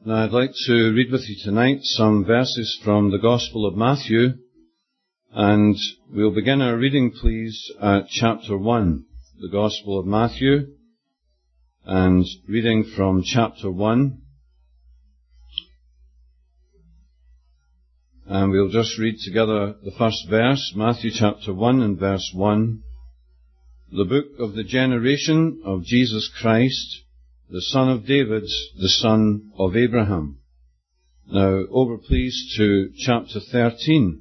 Now I'd like to read with you tonight some verses from the Gospel of Matthew, and we'll begin our reading, please, at chapter 1, the Gospel of Matthew, and reading from chapter 1. And we'll just read together the first verse, Matthew chapter 1 and verse 1. The book of the generation of Jesus Christ, the son of David, the son of Abraham. Now, over please to chapter 13.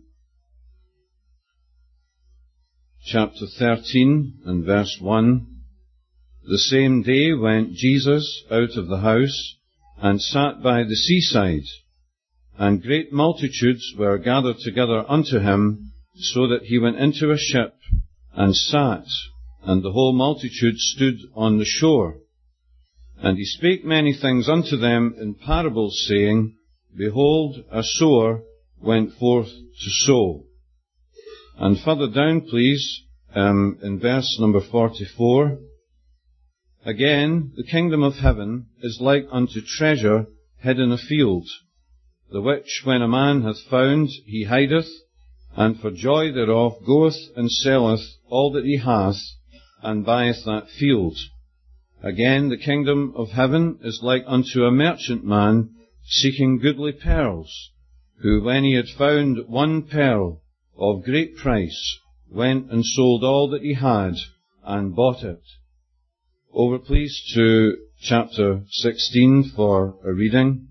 Chapter 13 and verse 1. The same day went Jesus out of the house and sat by the seaside, and great multitudes were gathered together unto him, so that he went into a ship and sat, and the whole multitude stood on the shore. And he spake many things unto them in parables, saying, Behold, a sower went forth to sow. And further down, please, in verse number 44, Again, the kingdom of heaven is like unto treasure hid in a field, the which when a man hath found, he hideth, and for joy thereof goeth and selleth all that he hath, and buyeth that field. Again, the kingdom of heaven is like unto a merchant man seeking goodly pearls, who, when he had found one pearl of great price, went and sold all that he had, and bought it. Over please to chapter 16 for a reading.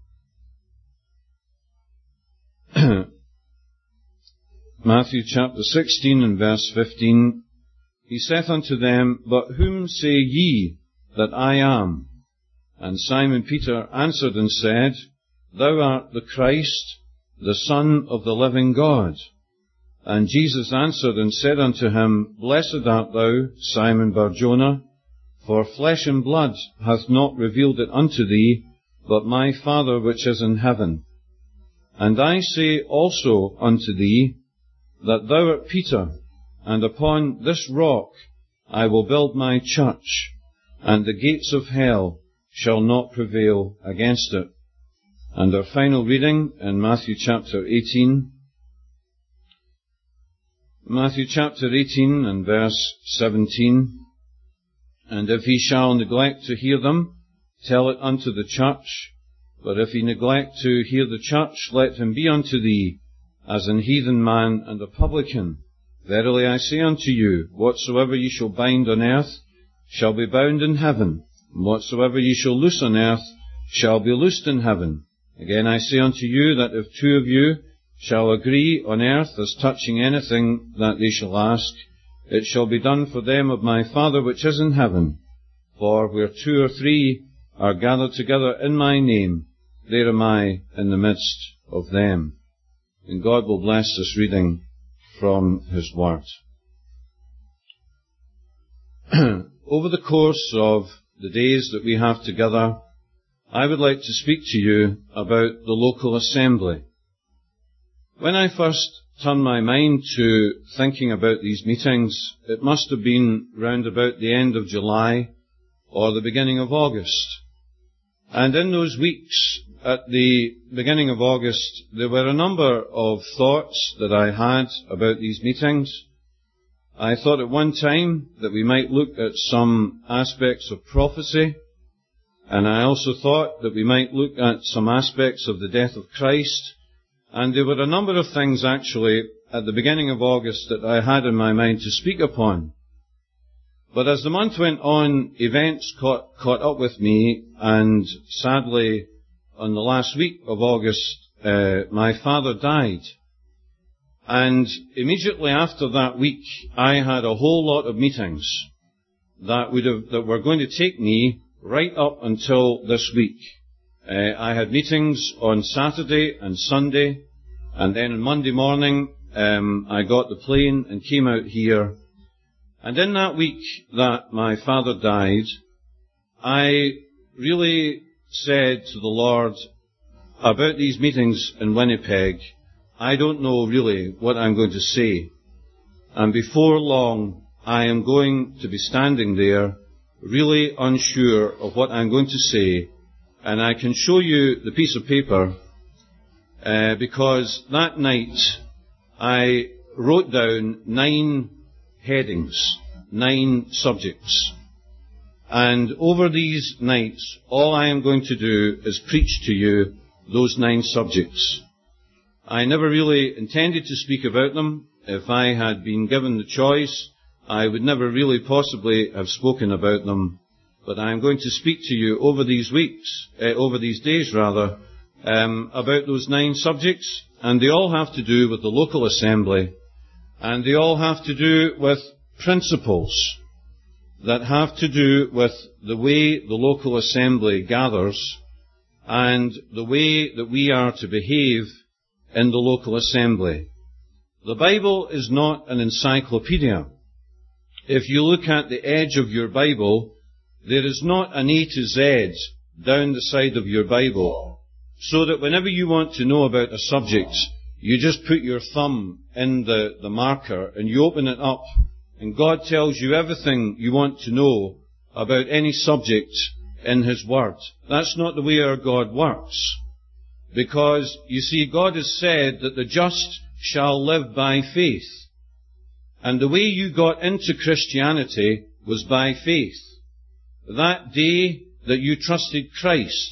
Matthew chapter 16 and verse 15. He saith unto them, But whom say ye that I am? And Simon Peter answered and said, Thou art the Christ, the Son of the living God. And Jesus answered and said unto him, Blessed art thou, Simon Bar-Jonah, for flesh and blood hath not revealed it unto thee, but my Father which is in heaven. And I say also unto thee, that thou art Peter, and upon this rock I will build my church, and the gates of hell shall not prevail against it. And our final reading in Matthew chapter 18. Matthew chapter 18 and verse 17. And if he shall neglect to hear them, tell it unto the church. But if he neglect to hear the church, let him be unto thee as an heathen man and a publican. Verily I say unto you, whatsoever ye shall bind on earth shall be bound in heaven, and whatsoever ye shall loose on earth shall be loosed in heaven. Again I say unto you, that if two of you shall agree on earth as touching anything that they shall ask, it shall be done for them of my Father which is in heaven. For where two or three are gathered together in my name, there am I in the midst of them. And God will bless this reading from His Word. Over the course of the days that we have together, I would like to speak to you about the local assembly. When I first turned my mind to thinking about these meetings, it must have been round about the end of July or the beginning of August. And in those weeks, at the beginning of August, there were a number of thoughts that I had about these meetings. I thought at one time that we might look at some aspects of prophecy, and I also thought that we might look at some aspects of the death of Christ, and there were a number of things actually at the beginning of August that I had in my mind to speak upon. But as the month went on, events caught up with me, and sadly, on the last week of August, my father died. And immediately after that week, I had a whole lot of meetings that were going to take me right up until this week. I had meetings on Saturday and Sunday, and then on Monday morning, I got the plane and came out here. And in that week that my father died, I really said to the Lord about these meetings in Winnipeg, I don't know really what I'm going to say. And before long, I am going to be standing there really unsure of what I'm going to say And I can show you the piece of paper because that night I wrote down 9 headings, 9 subjects. And over these nights, all I am going to do is preach to you those 9 subjects. I never really intended to speak about them. If I had been given the choice, I would never really possibly have spoken about them. But I am going to speak to you over these days, about those 9 subjects, and they all have to do with the local assembly, and they all have to do with principles that have to do with the way the local assembly gathers and the way that we are to behave in the local assembly. The Bible is not an encyclopedia. If you look at the edge of your Bible, there is not an A to Z down the side of your Bible, so that whenever you want to know about a subject, you just put your thumb in the marker and you open it up, and God tells you everything you want to know about any subject in His Word. That's not the way our God works. Because, you see, God has said that the just shall live by faith. And the way you got into Christianity was by faith. That day that you trusted Christ,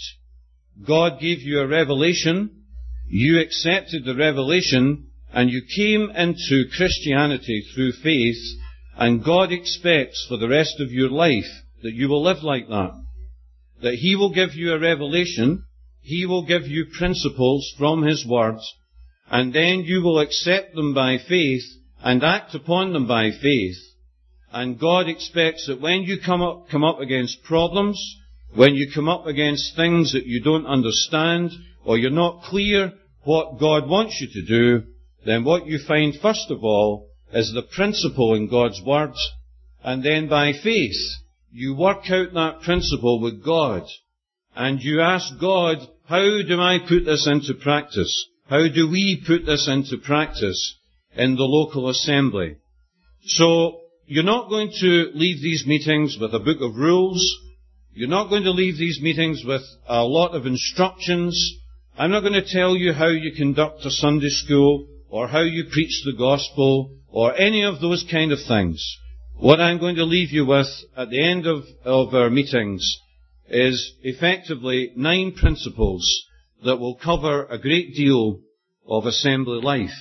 God gave you a revelation, you accepted the revelation, and you came into Christianity through faith, and God expects for the rest of your life that you will live like that. That He will give you a revelation, He will give you principles from His Word, and then you will accept them by faith and act upon them by faith. And God expects that when you come up against problems, when you come up against things that you don't understand, or you're not clear what God wants you to do, then what you find first of all is the principle in God's Word, and then by faith you work out that principle with God, and you ask God, how do I put this into practice? How do we put this into practice in the local assembly? So, you're not going to leave these meetings with a book of rules. You're not going to leave these meetings with a lot of instructions. I'm not going to tell you how you conduct a Sunday school, or how you preach the gospel, or any of those kind of things. What I'm going to leave you with at the end of our meetings is effectively 9 principles that will cover a great deal of assembly life.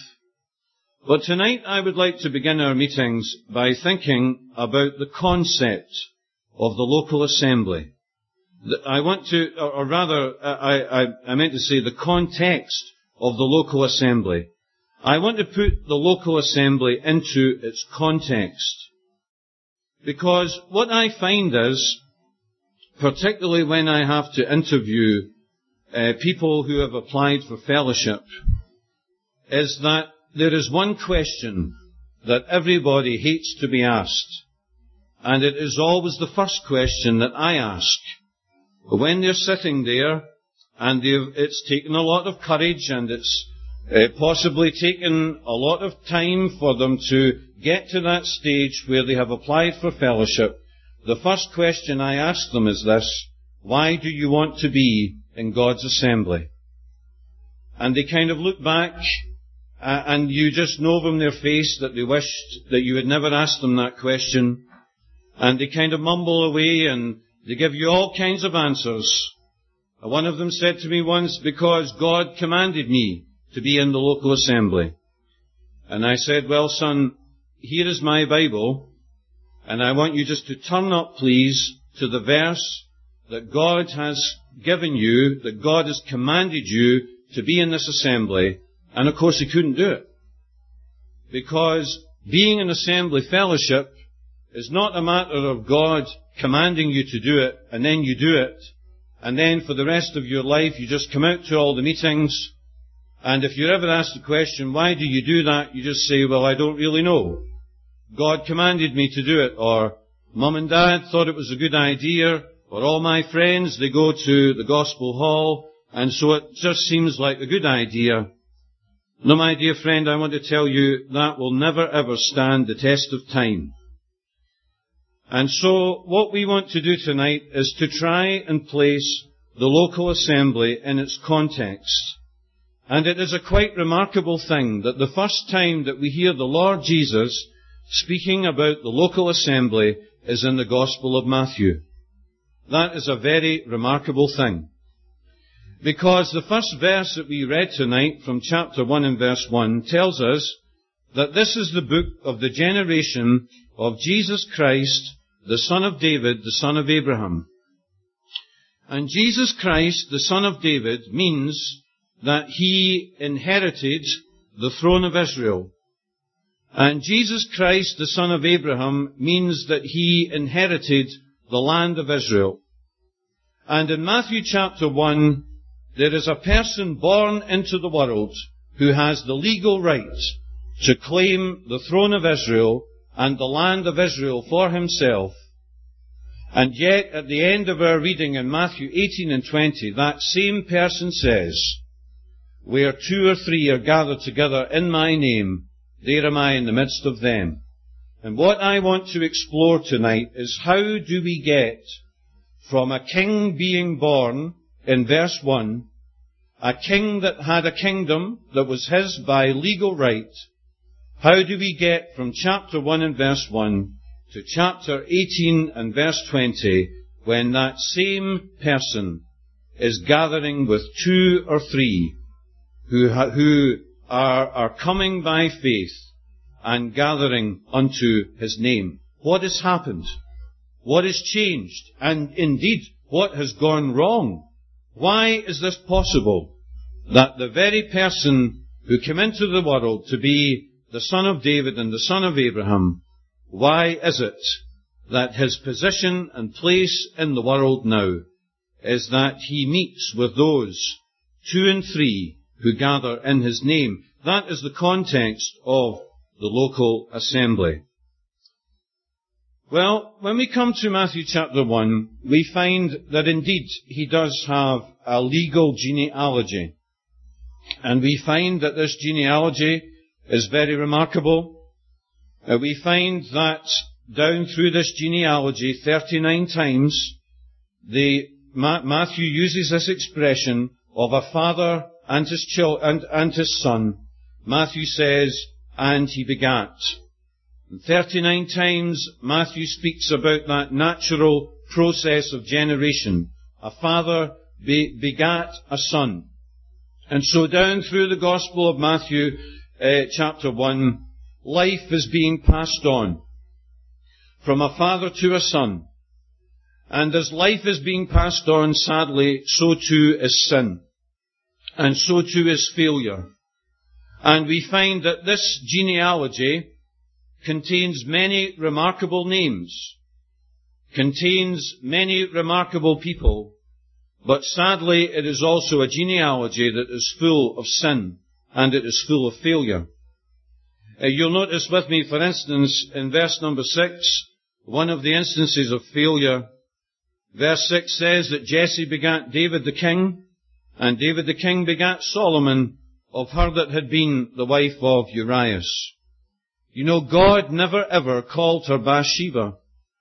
But tonight I would like to begin our meetings by thinking about the concept of the local assembly. I meant to say the context of the local assembly. I want to put the local assembly into its context. Because what I find is, particularly when I have to interview people who have applied for fellowship, is that there is one question that everybody hates to be asked. And it is always the first question that I ask. When they're sitting there, and it's taken a lot of courage, and it's possibly taken a lot of time for them to get to that stage where they have applied for fellowship, the first question I ask them is this: why do you want to be in God's assembly? And they kind of look back, and you just know from their face that they wished that you had never asked them that question. And they kind of mumble away, and they give you all kinds of answers. One of them said to me once, because God commanded me to be in the local assembly. And I said, well, son, here is my Bible, and I want you just to turn up, please, to the verse that God has given you, that God has commanded you to be in this assembly. And of course he couldn't do it. Because being in assembly fellowship is not a matter of God commanding you to do it, and then you do it, and then for the rest of your life you just come out to all the meetings, and if you're ever asked the question, why do you do that? You just say, well, I don't really know. God commanded me to do it, or Mum and Dad thought it was a good idea, or all my friends, they go to the Gospel Hall, and so it just seems like a good idea. No, my dear friend, I want to tell you that will never ever stand the test of time. And so what we want to do tonight is to try and place the local assembly in its context. And it is a quite remarkable thing that the first time that we hear the Lord Jesus speaking about the local assembly is in the Gospel of Matthew. That is a very remarkable thing. Because the first verse that we read tonight from chapter 1 and verse 1 tells us that this is the book of the generation of Jesus Christ, the son of David, the son of Abraham. And Jesus Christ, the son of David, means that he inherited the throne of Israel. And Jesus Christ, the son of Abraham, means that he inherited the land of Israel. And in Matthew chapter 1, there is a person born into the world who has the legal right to claim the throne of Israel and the land of Israel for himself. And yet, at the end of our reading in Matthew 18 and 20, that same person says, "Where 2 or 3 are gathered together in my name, there am I in the midst of them." And what I want to explore tonight is how do we get from a king being born in verse 1, a king that had a kingdom that was his by legal right, how do we get from chapter 1 and verse 1 to chapter 18 and verse 20 when that same person is gathering with 2 or 3 who are coming by faith and gathering unto his name? What has happened? What has changed? And indeed, what has gone wrong? Why is this possible? That the very person who came into the world to be the son of David and the son of Abraham, why is it that his position and place in the world now is that he meets with those 2 and 3 who gather in his name? That is the context of the local assembly. Well, when we come to Matthew chapter 1, we find that indeed he does have a legal genealogy. And we find that this genealogy is very remarkable. We find that down through this genealogy 39 times, Matthew uses this expression of a father and his son. Matthew says, "And he begat." And 39 times Matthew speaks about that natural process of generation. A father begat a son. And so down through the Gospel of Matthew chapter 1, life is being passed on from a father to a son. And as life is being passed on, sadly, so too is sin. And so too is failure. And we find that this genealogy contains many remarkable names, contains many remarkable people, but sadly it is also a genealogy that is full of sin and it is full of failure. You'll notice with me, for instance, in verse number 6, one of the instances of failure. Verse 6 says that Jesse begat David the king, and David the king begat Solomon of her that had been the wife of Urias. You know, God never ever called her Bathsheba.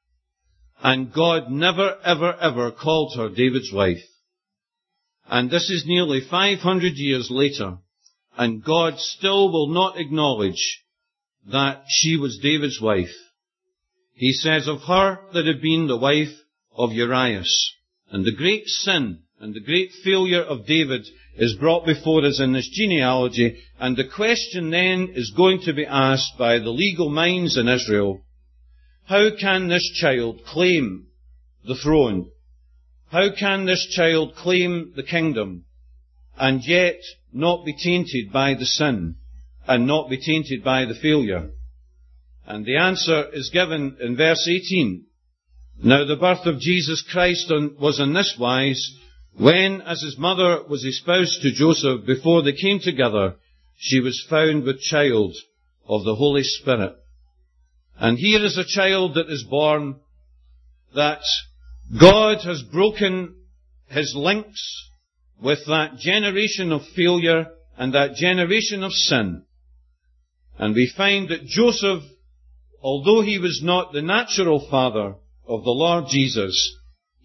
And God never ever called her David's wife. And this is nearly 500 years later. And God still will not acknowledge that she was David's wife. He says of her that had been the wife of Urias. And the great sin and the great failure of David is brought before us in this genealogy, and the question then is going to be asked by the legal minds in Israel, how can this child claim the throne? How can this child claim the kingdom and yet not be tainted by the sin and not be tainted by the failure? And the answer is given in verse 18. Now the birth of Jesus Christ was in this wise, when, as his mother was espoused to Joseph, before they came together, she was found with child of the Holy Spirit. And here is a child that is born, that God has broken his links with that generation of failure and that generation of sin. And we find that Joseph, although he was not the natural father of the Lord Jesus,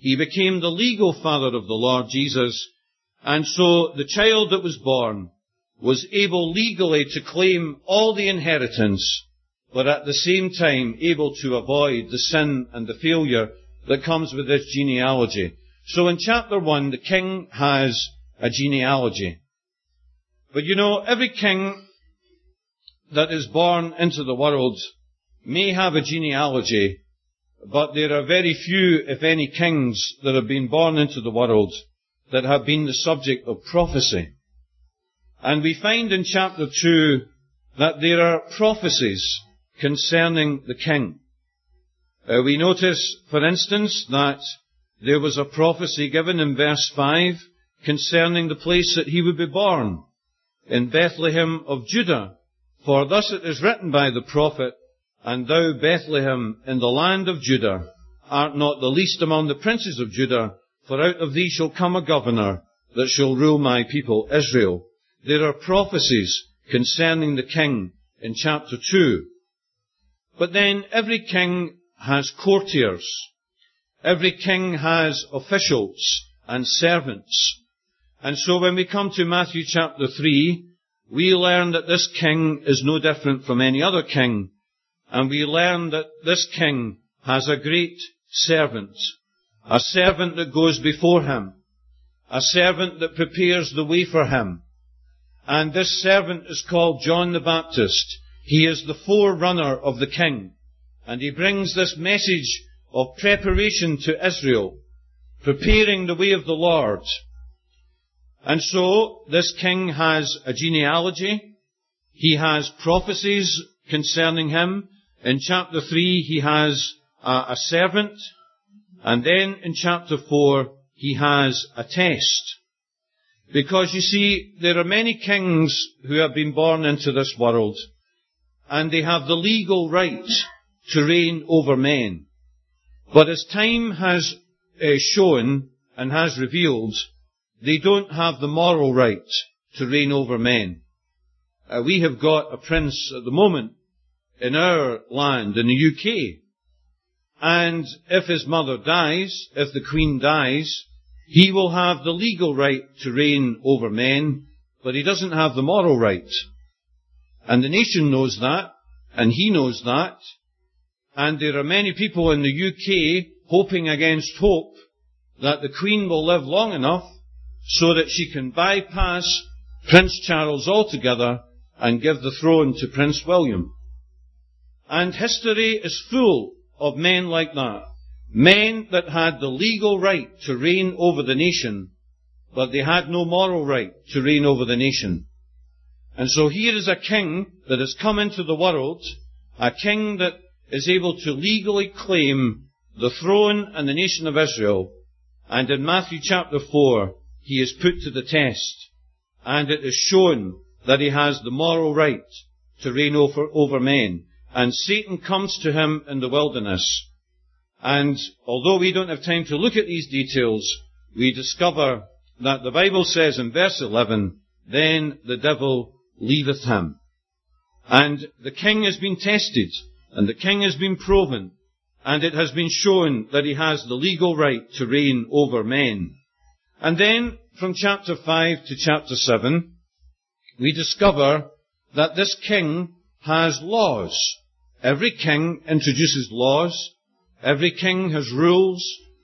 He became the legal father of the Lord Jesus, and so the child that was born was able legally to claim all the inheritance, but at the same time able to avoid the sin and the failure that comes with this genealogy. So in chapter 1, the king has a genealogy. But you know, every king that is born into the world may have a genealogy, but there are very few, if any, kings that have been born into the world that have been the subject of prophecy. And we find in chapter 2 that there are prophecies concerning the king. We notice, for instance, that there was a prophecy given in verse 5 concerning the place that he would be born, in Bethlehem of Judah. For thus it is written by the prophet, "And thou, Bethlehem, in the land of Judah, art not the least among the princes of Judah, for out of thee shall come a governor that shall rule my people Israel." There are prophecies concerning the king in chapter 2. But then every king has courtiers. Every king has officials and servants. And so when we come to Matthew chapter 3, we learn that this king is no different from any other king. And we learn that this king has a great servant. A servant that goes before him. A servant that prepares the way for him. And this servant is called John the Baptist. He is the forerunner of the king. And he brings this message of preparation to Israel, preparing the way of the Lord. And so, this king has a genealogy. He has prophecies concerning him. In chapter 3, he has a servant. And then in chapter 4, he has a test. Because you see, there are many kings who have been born into this world, and they have the legal right to reign over men. But as time has shown and has revealed, they don't have the moral right to reign over men. We have got a prince at the moment in our land, in the UK. And if his mother dies, if the Queen dies, he will have the legal right to reign over men, but he doesn't have the moral right. And the nation knows that, and he knows that. And there are many people in the UK hoping against hope that the Queen will live long enough so that she can bypass Prince Charles altogether and give the throne to Prince William. And history is full of men like that. Men that had the legal right to reign over the nation, but they had no moral right to reign over the nation. And so here is a king that has come into the world, a king that is able to legally claim the throne and the nation of Israel. And in Matthew chapter 4, he is put to the test. And it is shown that he has the moral right to reign over men. And Satan comes to him in the wilderness. And although we don't have time to look at these details, we discover that the Bible says in verse 11, "Then the devil leaveth him." And the king has been tested, and the king has been proven, and it has been shown that he has the legal right to reign over men. And then, from chapter 5 to chapter 7, we discover that this king has laws. Every king introduces laws. Every king has rules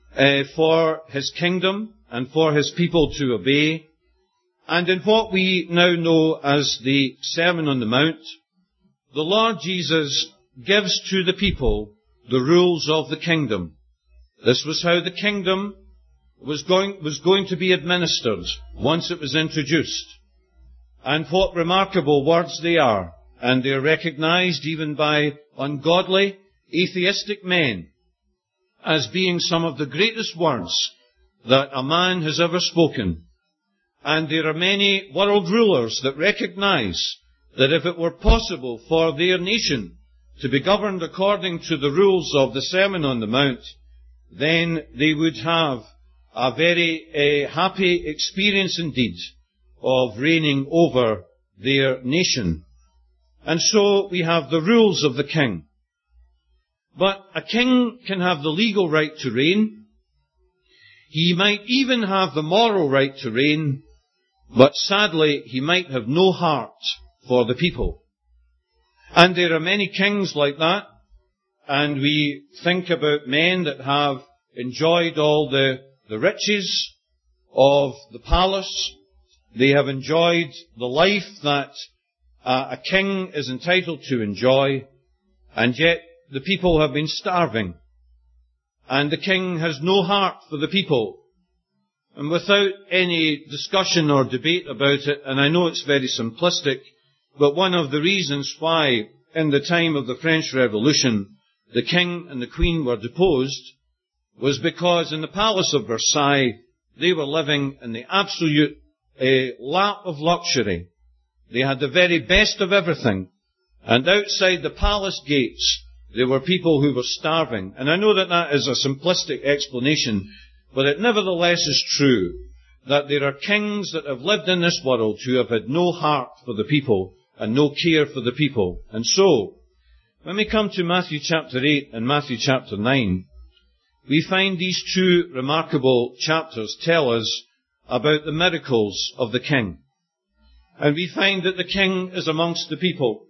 for his kingdom and for his people to obey. And in what we now know as the Sermon on the Mount, the Lord Jesus gives to the people the rules of the kingdom. This was how the kingdom was going to be administered once it was introduced. And what remarkable words they are. And they are recognized even by ungodly, atheistic men as being some of the greatest words that a man has ever spoken. And there are many world rulers that recognize that if it were possible for their nation to be governed according to the rules of the Sermon on the Mount, then they would have a very happy experience indeed of reigning over their nation. And so we have the rules of the king. But a king can have the legal right to reign, He might even have the moral right to reign, but sadly he might have no heart for the people. And there are many kings like that, and we think about men that have enjoyed all the riches of the palace. They have enjoyed the life that a king is entitled to enjoy, and yet the people have been starving. And the king has no heart for the people. And without any discussion or debate about it, and I know it's very simplistic, but one of the reasons why in the time of the French Revolution the king and the queen were deposed was because in the Palace of Versailles they were living in the absolute lap of luxury. They had the very best of everything. And outside the palace gates there were people who were starving. And I know that that is a simplistic explanation, but it nevertheless is true that there are kings that have lived in this world who have had no heart for the people and no care for the people. And so, when we come to Matthew chapter 8 and Matthew chapter 9, we find these two remarkable chapters tell us about the miracles of the king. And we find that the king is amongst the people.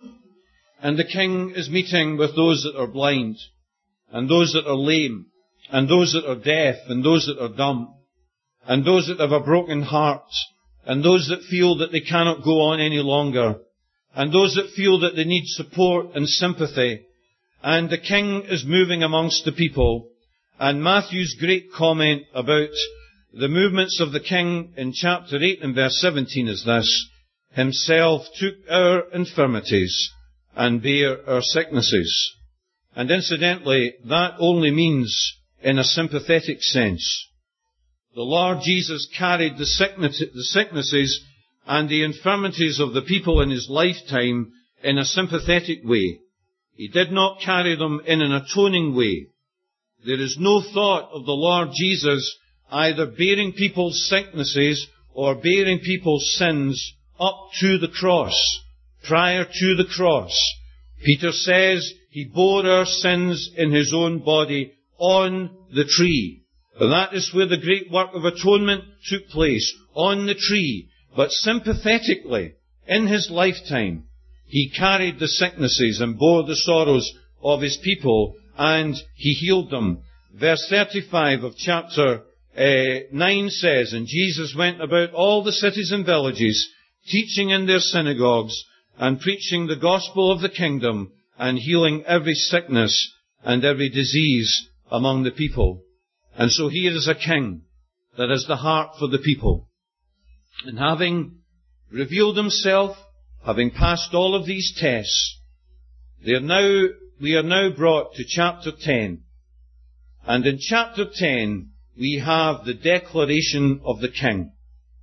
And the king is meeting with those that are blind, and those that are lame, and those that are deaf, and those that are dumb, and those that have a broken heart, and those that feel that they cannot go on any longer, and those that feel that they need support and sympathy. And the king is moving amongst the people. And Matthew's great comment about the movements of the king in chapter 8 and verse 17 is this: Himself took our infirmities and bare our sicknesses. And incidentally, that only means in a sympathetic sense. The Lord Jesus carried the sicknesses and the infirmities of the people in His lifetime in a sympathetic way. He did not carry them in an atoning way. There is no thought of the Lord Jesus either bearing people's sicknesses or bearing people's sins up to the cross, prior to the cross. Peter says He bore our sins in His own body on the tree. And that is where the great work of atonement took place, on the tree. But sympathetically, in His lifetime, He carried the sicknesses and bore the sorrows of His people, and He healed them. Verse 35 of chapter 9 says, And Jesus went about all the cities and villages, teaching in their synagogues, and preaching the gospel of the kingdom, and healing every sickness and every disease among the people. And so here is a king that has the heart for the people. And having revealed Himself, having passed all of these tests, we are now brought to chapter 10. And in chapter 10, we have the declaration of the king.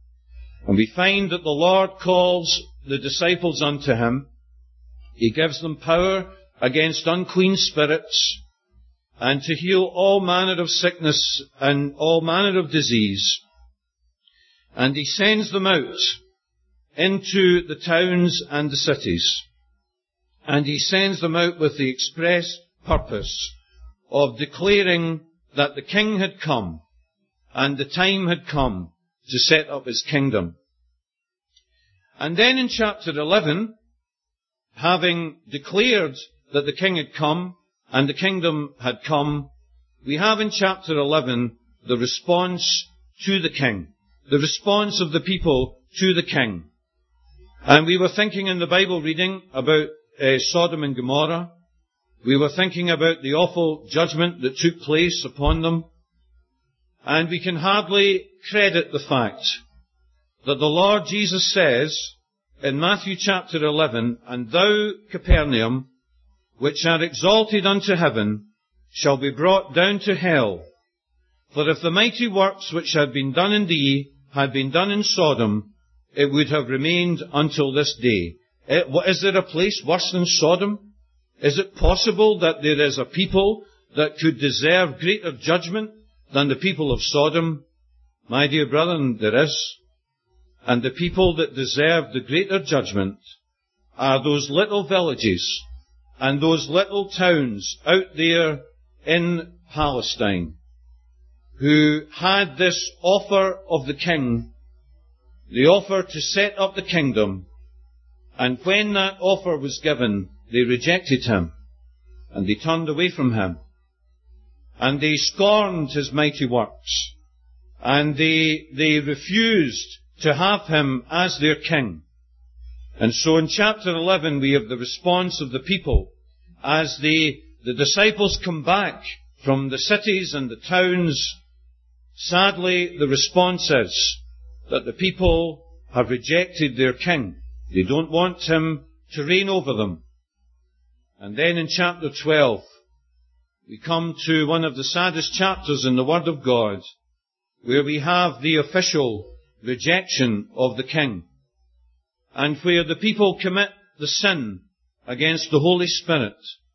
And we find that the Lord calls the disciples unto Him. He gives them power against unclean spirits, and to heal all manner of sickness and all manner of disease. And He sends them out into the towns and the cities. And He sends them out with the express purpose of declaring that the King had come and the time had come to set up His kingdom. And then in chapter 11, having declared that the King had come and the kingdom had come, we have in chapter 11 the response to the King, the response of the people to the King. And we were thinking in the Bible reading about Sodom and Gomorrah. We were thinking about the awful judgment that took place upon them. And we can hardly credit the fact that the Lord Jesus says in Matthew chapter 11, And thou, Capernaum, which art exalted unto heaven, shall be brought down to hell. For if the mighty works which had been done in thee had been done in Sodom, it would have remained until this day. Is there a place worse than Sodom? Is it possible that there is a people that could deserve greater judgment than the people of Sodom? My dear brethren, there is. And the people that deserve the greater judgment are those little villages and those little towns out there in Palestine, who had this offer of the king, the offer to set up the kingdom, and when that offer was given, they rejected him, and they turned away from him, and they scorned his mighty works, and they refused to have him as their king. And so in chapter 11 we have the response of the people as the disciples come back from the cities and the towns. Sadly, the response is that the people have rejected their king. They don't want him to reign over them. And then in chapter 12, we come to one of the saddest chapters in the Word of God, where we have the official rejection of the king, and where the people commit the sin against the Holy Spirit,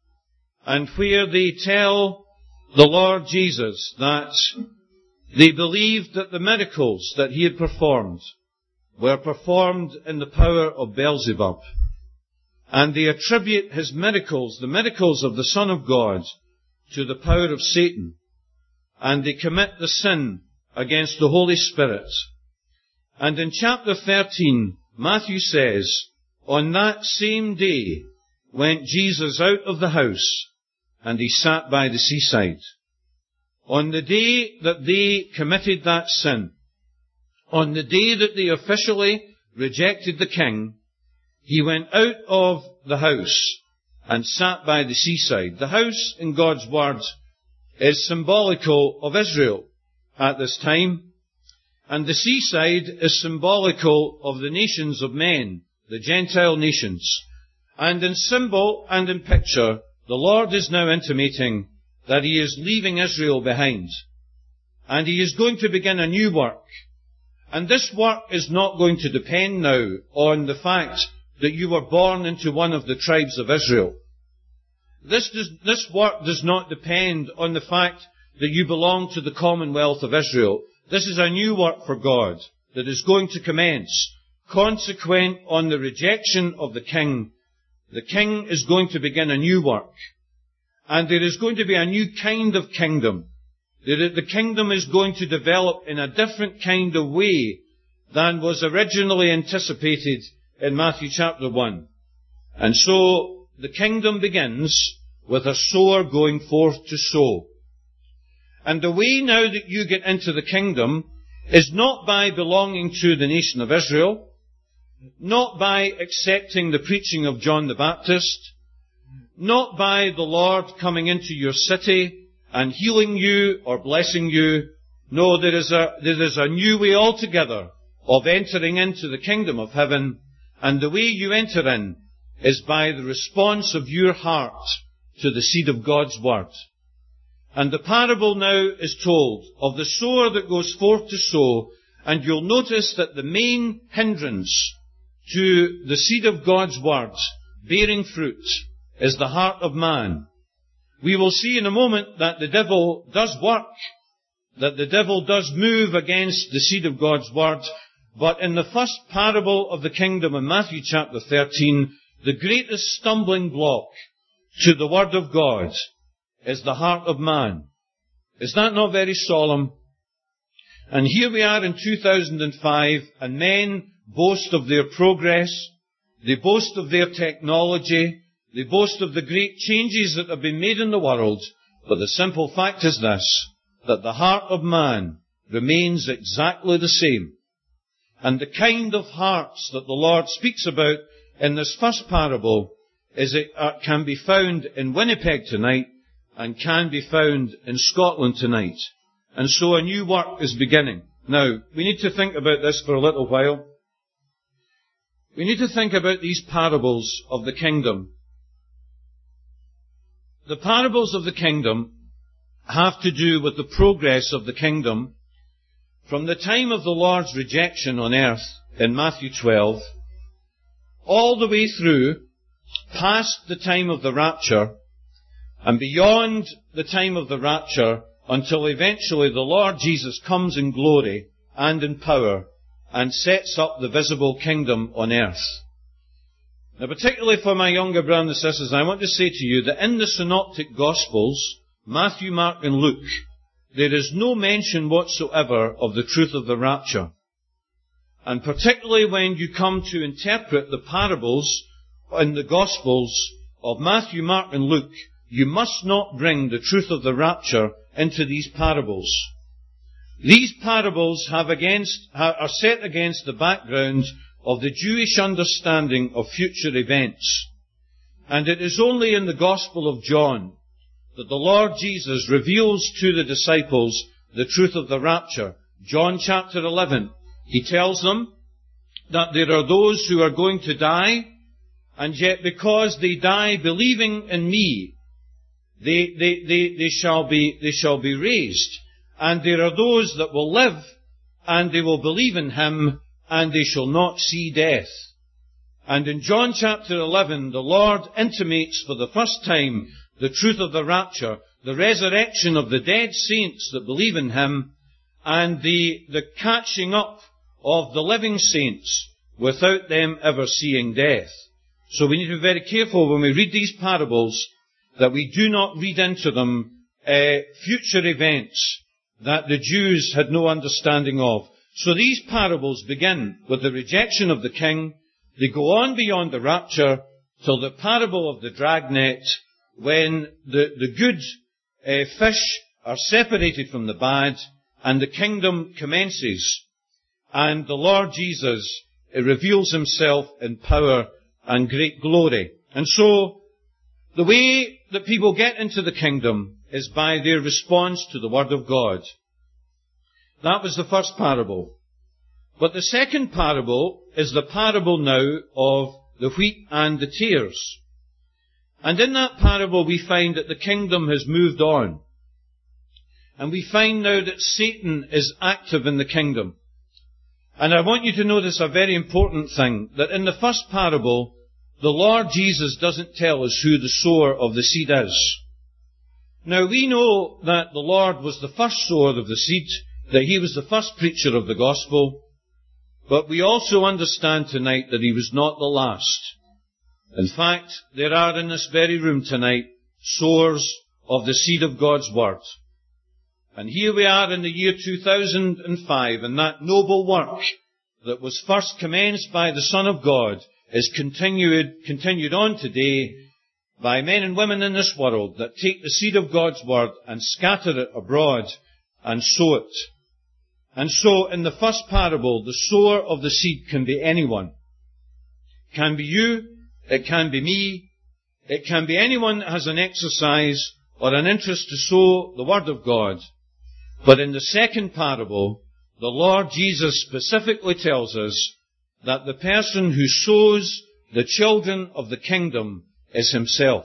and where they tell the Lord Jesus that they believed that the miracles that he had performed were performed in the power of Beelzebub, and they attribute his miracles, the miracles of the Son of God, to the power of Satan, and they commit the sin against the Holy Spirit. And in chapter 13, Matthew says, on that same day went Jesus out of the house, and he sat by the seaside. On the day that they committed that sin, on the day that they officially rejected the king, he went out of the house and sat by the seaside. The house in God's Word is symbolical of Israel at this time, and the seaside is symbolical of the nations of men, the Gentile nations. And in symbol and in picture, the Lord is now intimating that he is leaving Israel behind, and he is going to begin a new work. And this work is not going to depend now on the fact that you were born into one of the tribes of Israel. This work does not depend on the fact that you belong to the commonwealth of Israel. This is a new work for God that is going to commence. Consequent on the rejection of the king is going to begin a new work. And there is going to be a new kind of kingdom. The kingdom is going to develop in a different kind of way than was originally anticipated in Matthew chapter 1. And so the kingdom begins with a sower going forth to sow. And the way now that you get into the kingdom is not by belonging to the nation of Israel, not by accepting the preaching of John the Baptist, not by the Lord coming into your city and healing you or blessing you. No, there is a new way altogether of entering into the kingdom of heaven, and the way you enter in is by the response of your heart to the seed of God's Word. And the parable now is told of the sower that goes forth to sow, and you'll notice that the main hindrance to the seed of God's Word bearing fruit is the heart of man. We will see in a moment that the devil does work, that the devil does move against the seed of God's Word, but in the first parable of the kingdom in Matthew chapter 13, the greatest stumbling block to the Word of God is the heart of man. Is that not very solemn? And here we are in 2005, and men boast of their progress, they boast of their technology, they boast of the great changes that have been made in the world, but the simple fact is this, that the heart of man remains exactly the same. And the kind of hearts that the Lord speaks about in this first parable can be found in Winnipeg tonight and can be found in Scotland tonight. And so a new work is beginning. Now, we need to think about this for a little while. We need to think about these parables of the kingdom. The parables of the kingdom have to do with the progress of the kingdom from the time of the Lord's rejection on earth in Matthew 12, all the way through, past the time of the rapture, and beyond the time of the rapture, until eventually the Lord Jesus comes in glory and in power and sets up the visible kingdom on earth. Now, particularly for my younger brothers and sisters, I want to say to you that in the Synoptic Gospels, Matthew, Mark and Luke, there is no mention whatsoever of the truth of the rapture. And particularly when you come to interpret the parables in the Gospels of Matthew, Mark, and Luke, you must not bring the truth of the rapture into these parables. These parables are set against the background of the Jewish understanding of future events. And it is only in the Gospel of John that the Lord Jesus reveals to the disciples the truth of the rapture. John chapter 11, he tells them that there are those who are going to die, and yet because they die believing in me, they shall be raised. And there are those that will live, and they will believe in him, and they shall not see death. And in John chapter 11, the Lord intimates for the first time the truth of the rapture, the resurrection of the dead saints that believe in him, and the catching up of the living saints without them ever seeing death. So we need to be very careful when we read these parables that we do not read into them future events that the Jews had no understanding of. So these parables begin with the rejection of the king. They go on beyond the rapture till the parable of the dragnet, when the good fish are separated from the bad, and the kingdom commences. And the Lord Jesus reveals himself in power and great glory. And so, the way that people get into the kingdom is by their response to the Word of God. That was the first parable. But the second parable is the parable now of the wheat and the tares. And in that parable we find that the kingdom has moved on. And we find now that Satan is active in the kingdom. And I want you to notice a very important thing, that in the first parable, the Lord Jesus doesn't tell us who the sower of the seed is. Now we know that the Lord was the first sower of the seed, that he was the first preacher of the gospel, but we also understand tonight that he was not the last. In fact, there are in this very room tonight sowers of the seed of God's word. And here we are in the year 2005, and that noble work that was first commenced by the Son of God is continued on today by men and women in this world that take the seed of God's word and scatter it abroad and sow it. And so in the first parable, the sower of the seed can be anyone. It can be you, it can be me, it can be anyone that has an exercise or an interest to sow the word of God. But in the second parable, the Lord Jesus specifically tells us that the person who sows the children of the kingdom is himself.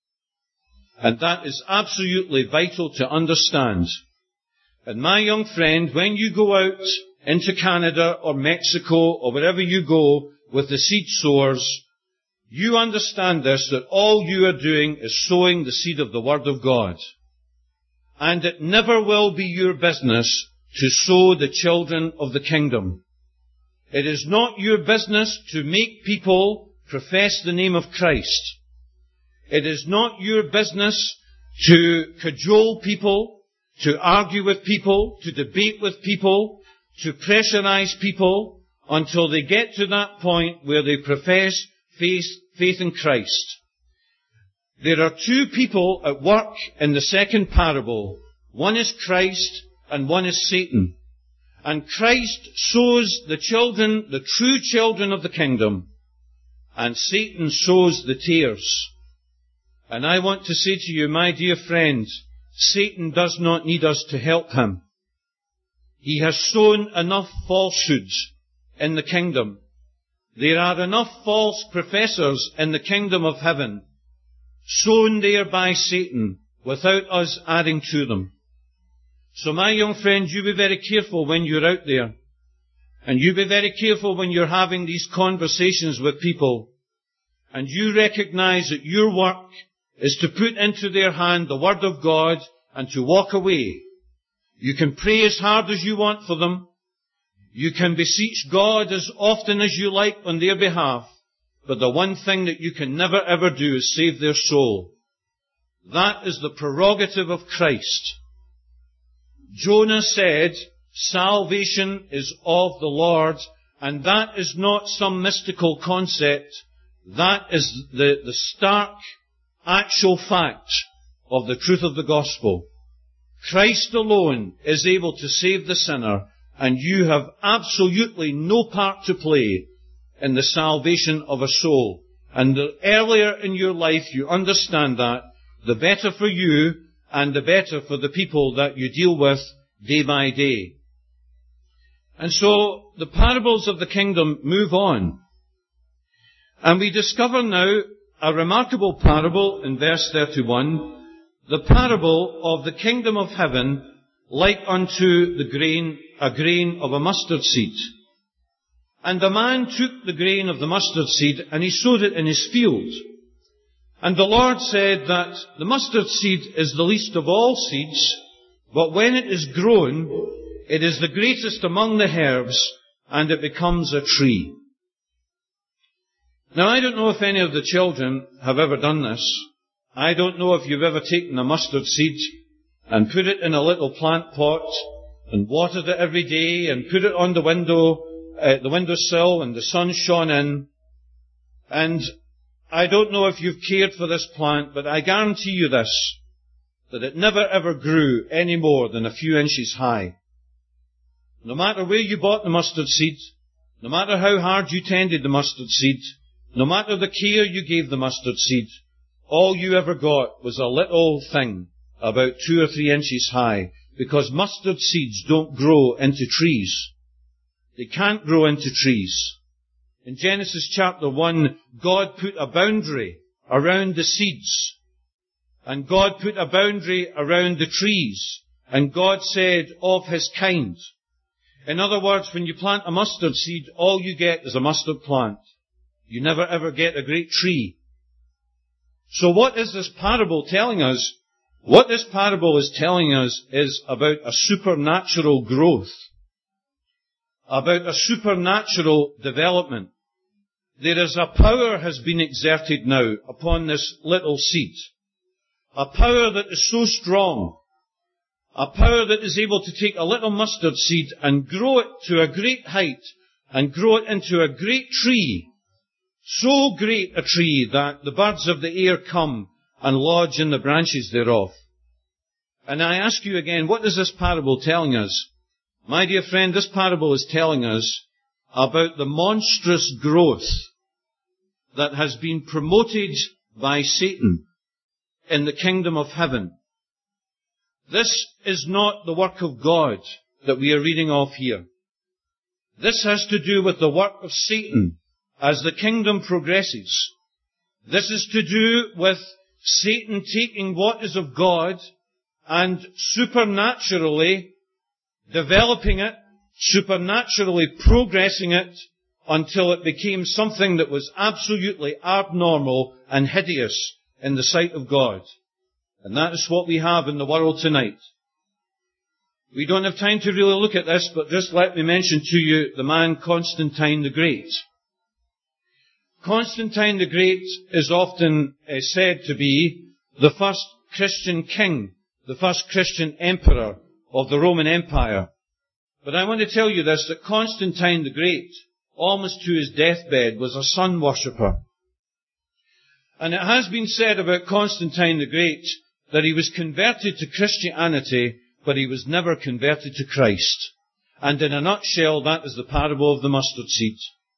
And that is absolutely vital to understand. And my young friend, when you go out into Canada or Mexico or wherever you go with the seed sowers, you understand this, that all you are doing is sowing the seed of the Word of God. And it never will be your business to sow the children of the kingdom. It is not your business to make people profess the name of Christ. It is not your business to cajole people, to argue with people, to debate with people, to pressurize people until they get to that point where they profess faith in Christ. There are two people at work in the second parable. One is Christ and one is Satan. And Christ sows the children, the true children of the kingdom, and Satan sows the tares. And I want to say to you, my dear friends, Satan does not need us to help him. He has sown enough falsehoods in the kingdom. There are enough false professors in the kingdom of heaven, sown there by Satan, without us adding to them. So my young friend, you be very careful when you're out there. And you be very careful when you're having these conversations with people. And you recognize that your work is to put into their hand the Word of God and to walk away. You can pray as hard as you want for them. You can beseech God as often as you like on their behalf. But the one thing that you can never ever do is save their soul. That is the prerogative of Christ. Jonah said, salvation is of the Lord, and that is not some mystical concept. That is the stark, actual fact of the truth of the gospel. Christ alone is able to save the sinner, and you have absolutely no part to play in the salvation of a soul. And the earlier in your life you understand that, the better for you and the better for the people that you deal with day by day. And so the parables of the kingdom move on. And we discover now a remarkable parable in verse 31, the parable of the kingdom of heaven like unto a grain of a mustard seed. And the man took the grain of the mustard seed and he sowed it in his field. And the Lord said that the mustard seed is the least of all seeds, but when it is grown, it is the greatest among the herbs, and it becomes a tree. Now, I don't know if any of the children have ever done this. I don't know if you've ever taken a mustard seed and put it in a little plant pot and watered it every day and put it on the windowsill and the sun shone in. And I don't know if you've cared for this plant, but I guarantee you this, that it never ever grew any more than a few inches high. No matter where you bought the mustard seed, no matter how hard you tended the mustard seed, no matter the care you gave the mustard seed, all you ever got was a little thing about 2 or 3 inches high, because mustard seeds don't grow into trees. They can't grow into trees. In Genesis chapter 1, God put a boundary around the seeds, and God put a boundary around the trees, and God said, of his kind. In other words, when you plant a mustard seed, all you get is a mustard plant. You never ever get a great tree. So what is this parable telling us? What this parable is telling us is about a supernatural growth, about a supernatural development. There is a power has been exerted now upon this little seed, a power that is so strong, a power that is able to take a little mustard seed and grow it to a great height and grow it into a great tree, so great a tree that the birds of the air come and lodge in the branches thereof. And I ask you again, what is this parable telling us? My dear friend, this parable is telling us about the monstrous growth that has been promoted by Satan in the kingdom of heaven. This is not the work of God that we are reading of here. This has to do with the work of Satan as the kingdom progresses. This is to do with Satan taking what is of God and supernaturally developing it, supernaturally progressing it until it became something that was absolutely abnormal and hideous in the sight of God. And that is what we have in the world tonight. We don't have time to really look at this, but just let me mention to you the man Constantine the Great. Constantine the Great is often said to be the first Christian king, the first Christian emperor of the Roman Empire. But I want to tell you this, that Constantine the Great, almost to his deathbed, was a sun worshipper. And it has been said about Constantine the Great that he was converted to Christianity, but he was never converted to Christ. And in a nutshell, that is the parable of the mustard seed.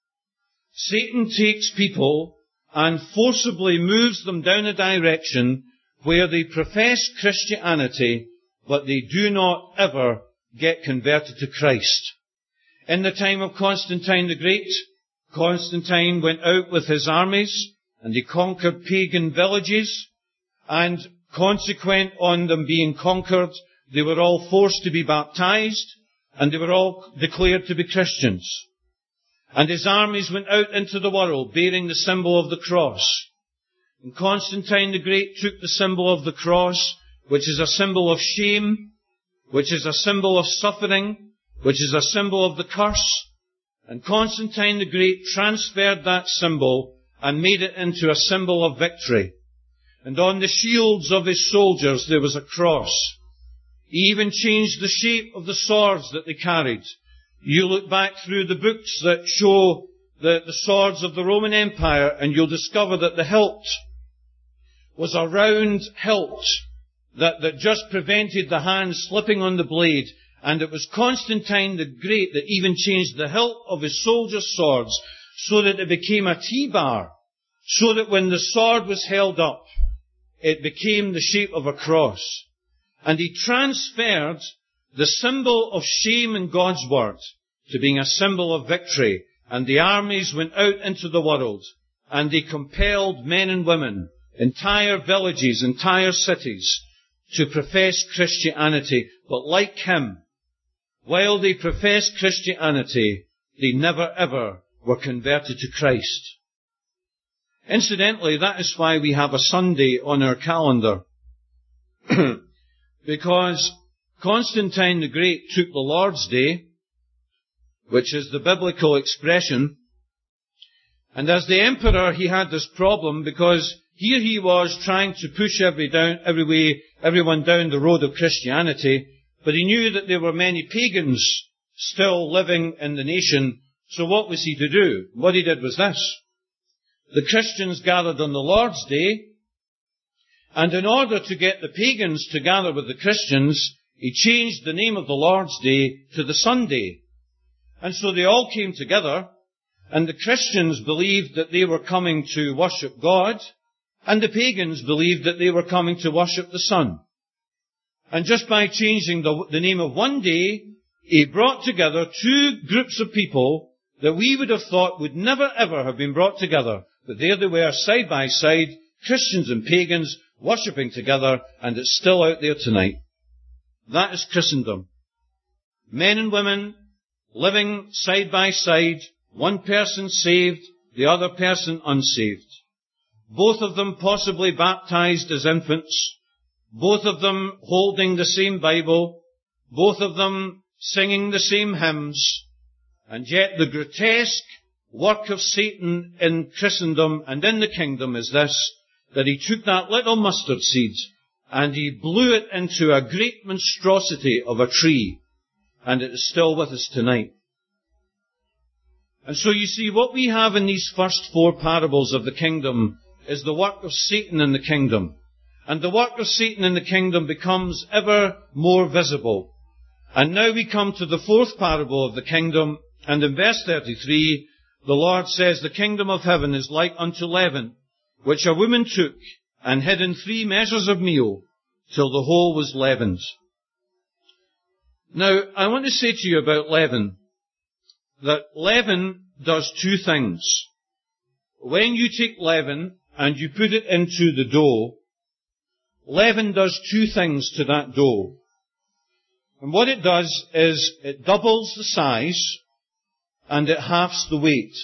Satan takes people and forcibly moves them down a direction where they profess Christianity, but they do not ever get converted to Christ. In the time of Constantine the Great, Constantine went out with his armies and he conquered pagan villages, and consequent on them being conquered, they were all forced to be baptized and they were all declared to be Christians. And his armies went out into the world bearing the symbol of the cross. And Constantine the Great took the symbol of the cross, which is a symbol of shame, which is a symbol of suffering, which is a symbol of the curse. And Constantine the Great transferred that symbol and made it into a symbol of victory. And on the shields of his soldiers there was a cross. He even changed the shape of the swords that they carried. You look back through the books that show the swords of the Roman Empire, and you'll discover that the hilt was a round hilt that just prevented the hand slipping on the blade. And it was Constantine the Great that even changed the hilt of his soldiers' swords so that it became a T-bar, so that when the sword was held up, it became the shape of a cross. And he transferred the symbol of shame in God's word to being a symbol of victory. And the armies went out into the world, and they compelled men and women, entire villages, entire cities, to profess Christianity. But like him, while they professed Christianity, they never ever were converted to Christ. Incidentally, that is why we have a Sunday on our calendar. Because Constantine the Great took the Lord's Day, which is the biblical expression, and as the emperor he had this problem because here he was trying to push everyone down the road of Christianity, but he knew that there were many pagans still living in the nation, so what was he to do? What he did was this. The Christians gathered on the Lord's Day, and in order to get the pagans to gather with the Christians, he changed the name of the Lord's Day to the Sunday. And so they all came together, and the Christians believed that they were coming to worship God, and the pagans believed that they were coming to worship the sun. And just by changing the name of one day, he brought together two groups of people that we would have thought would never ever have been brought together. But there they were, side by side, Christians and pagans, worshipping together, and it's still out there tonight. That is Christendom. Men and women living side by side, one person saved, the other person unsaved. Both of them possibly baptized as infants, both of them holding the same Bible, both of them singing the same hymns, and yet the grotesque work of Satan in Christendom and in the kingdom is this, that he took that little mustard seed and he blew it into a great monstrosity of a tree, and it is still with us tonight. And so you see, what we have in these first four parables of the kingdom is the work of Satan in the kingdom. And the work of Satan in the kingdom becomes ever more visible. And now we come to the fourth parable of the kingdom, and in verse 33, the Lord says, "The kingdom of heaven is like unto leaven, which a woman took and hid in 3 measures of meal, till the whole was leavened." Now, I want to say to you about leaven, that leaven does two things. When you take leaven and you put it into the dough, leaven does two things to that dough. And what it does is it doubles the size and it halves the weight.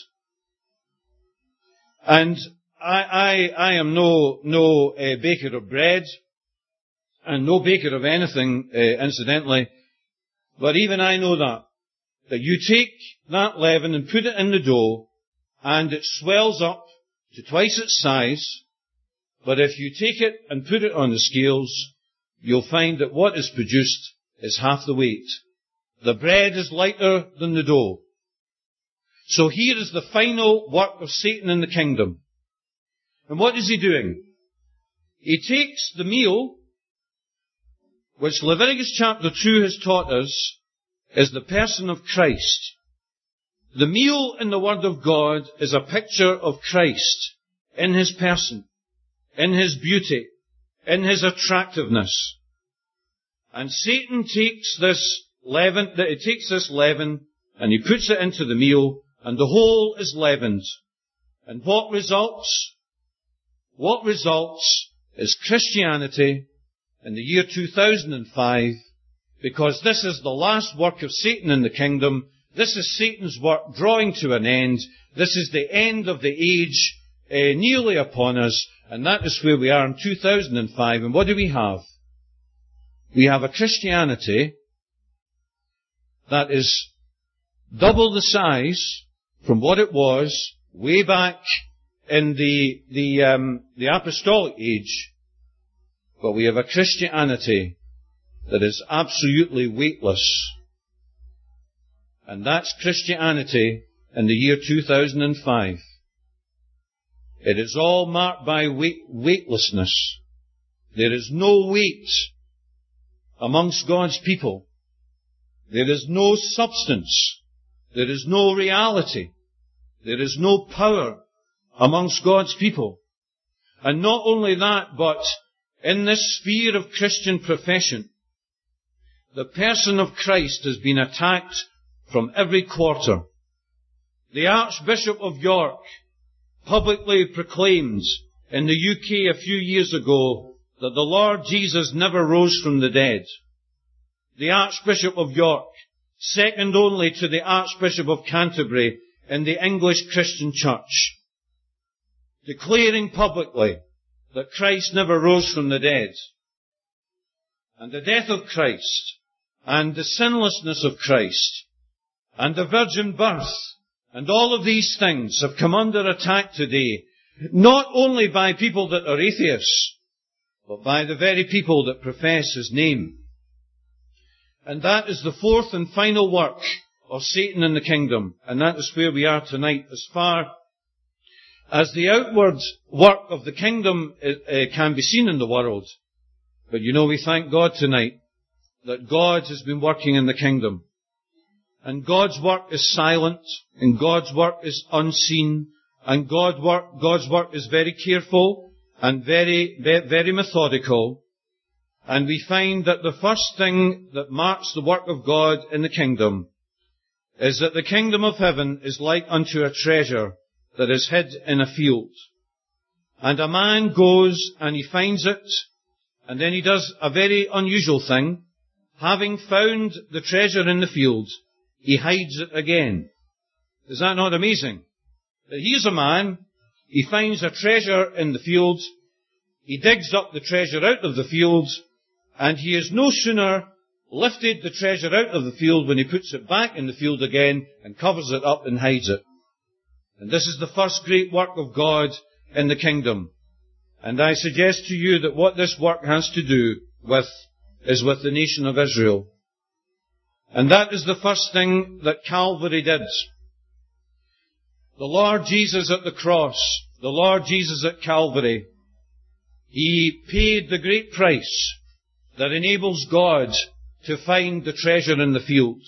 And I am no baker of bread and no baker of anything, incidentally, but even I know that you take that leaven and put it in the dough and it swells up to twice its size, but if you take it and put it on the scales, you'll find that what is produced is half the weight. The bread is lighter than the dough. So here is the final work of Satan in the kingdom. And what is he doing? He takes the meal, which Leviticus chapter 2 has taught us, is the person of Christ. The meal in the Word of God is a picture of Christ in His person, in His beauty, in His attractiveness. And Satan takes this leaven and he puts it into the meal, and the whole is leavened. And what results? What results is Christianity in the year 2005, because this is the last work of Satan in the kingdom. This is Satan's work drawing to an end. This is the end of the age nearly upon us, and that is where we are in 2005. And what do we have? We have a Christianity that is double the size from what it was way back in the apostolic age, but we have a Christianity that is absolutely weightless. And that's Christianity in the year 2005. It is all marked by weightlessness. There is no weight amongst God's people. There is no substance. There is no reality. There is no power amongst God's people. And not only that, but in this sphere of Christian profession, the person of Christ has been attacked from every quarter. The Archbishop of York publicly proclaimed in the UK a few years ago that the Lord Jesus never rose from the dead. The Archbishop of York, second only to the Archbishop of Canterbury in the English Christian Church, declaring publicly that Christ never rose from the dead. And the death of Christ, and the sinlessness of Christ, and the virgin birth, and all of these things have come under attack today, not only by people that are atheists, but by the very people that profess His name. And that is the fourth and final work of Satan in the kingdom, and that is where we are tonight. As far as the outward work of the kingdom can be seen in the world, but we thank God tonight that God has been working in the kingdom. And God's work is silent, and God's work is unseen, and God's work is very careful and very, very methodical. And we find that the first thing that marks the work of God in the kingdom is that the kingdom of heaven is like unto a treasure that is hid in a field. And a man goes and he finds it, and then he does a very unusual thing. Having found the treasure in the field, he hides it again. Is that not amazing? That here's a man, he finds a treasure in the field, he digs up the treasure out of the field, and he has no sooner lifted the treasure out of the field when he puts it back in the field again and covers it up and hides it. And this is the first great work of God in the kingdom. And I suggest to you that what this work has to do with is with the nation of Israel. And that is the first thing that Calvary did. The Lord Jesus at the cross, the Lord Jesus at Calvary, He paid the great price that enables God to find the treasure in the field.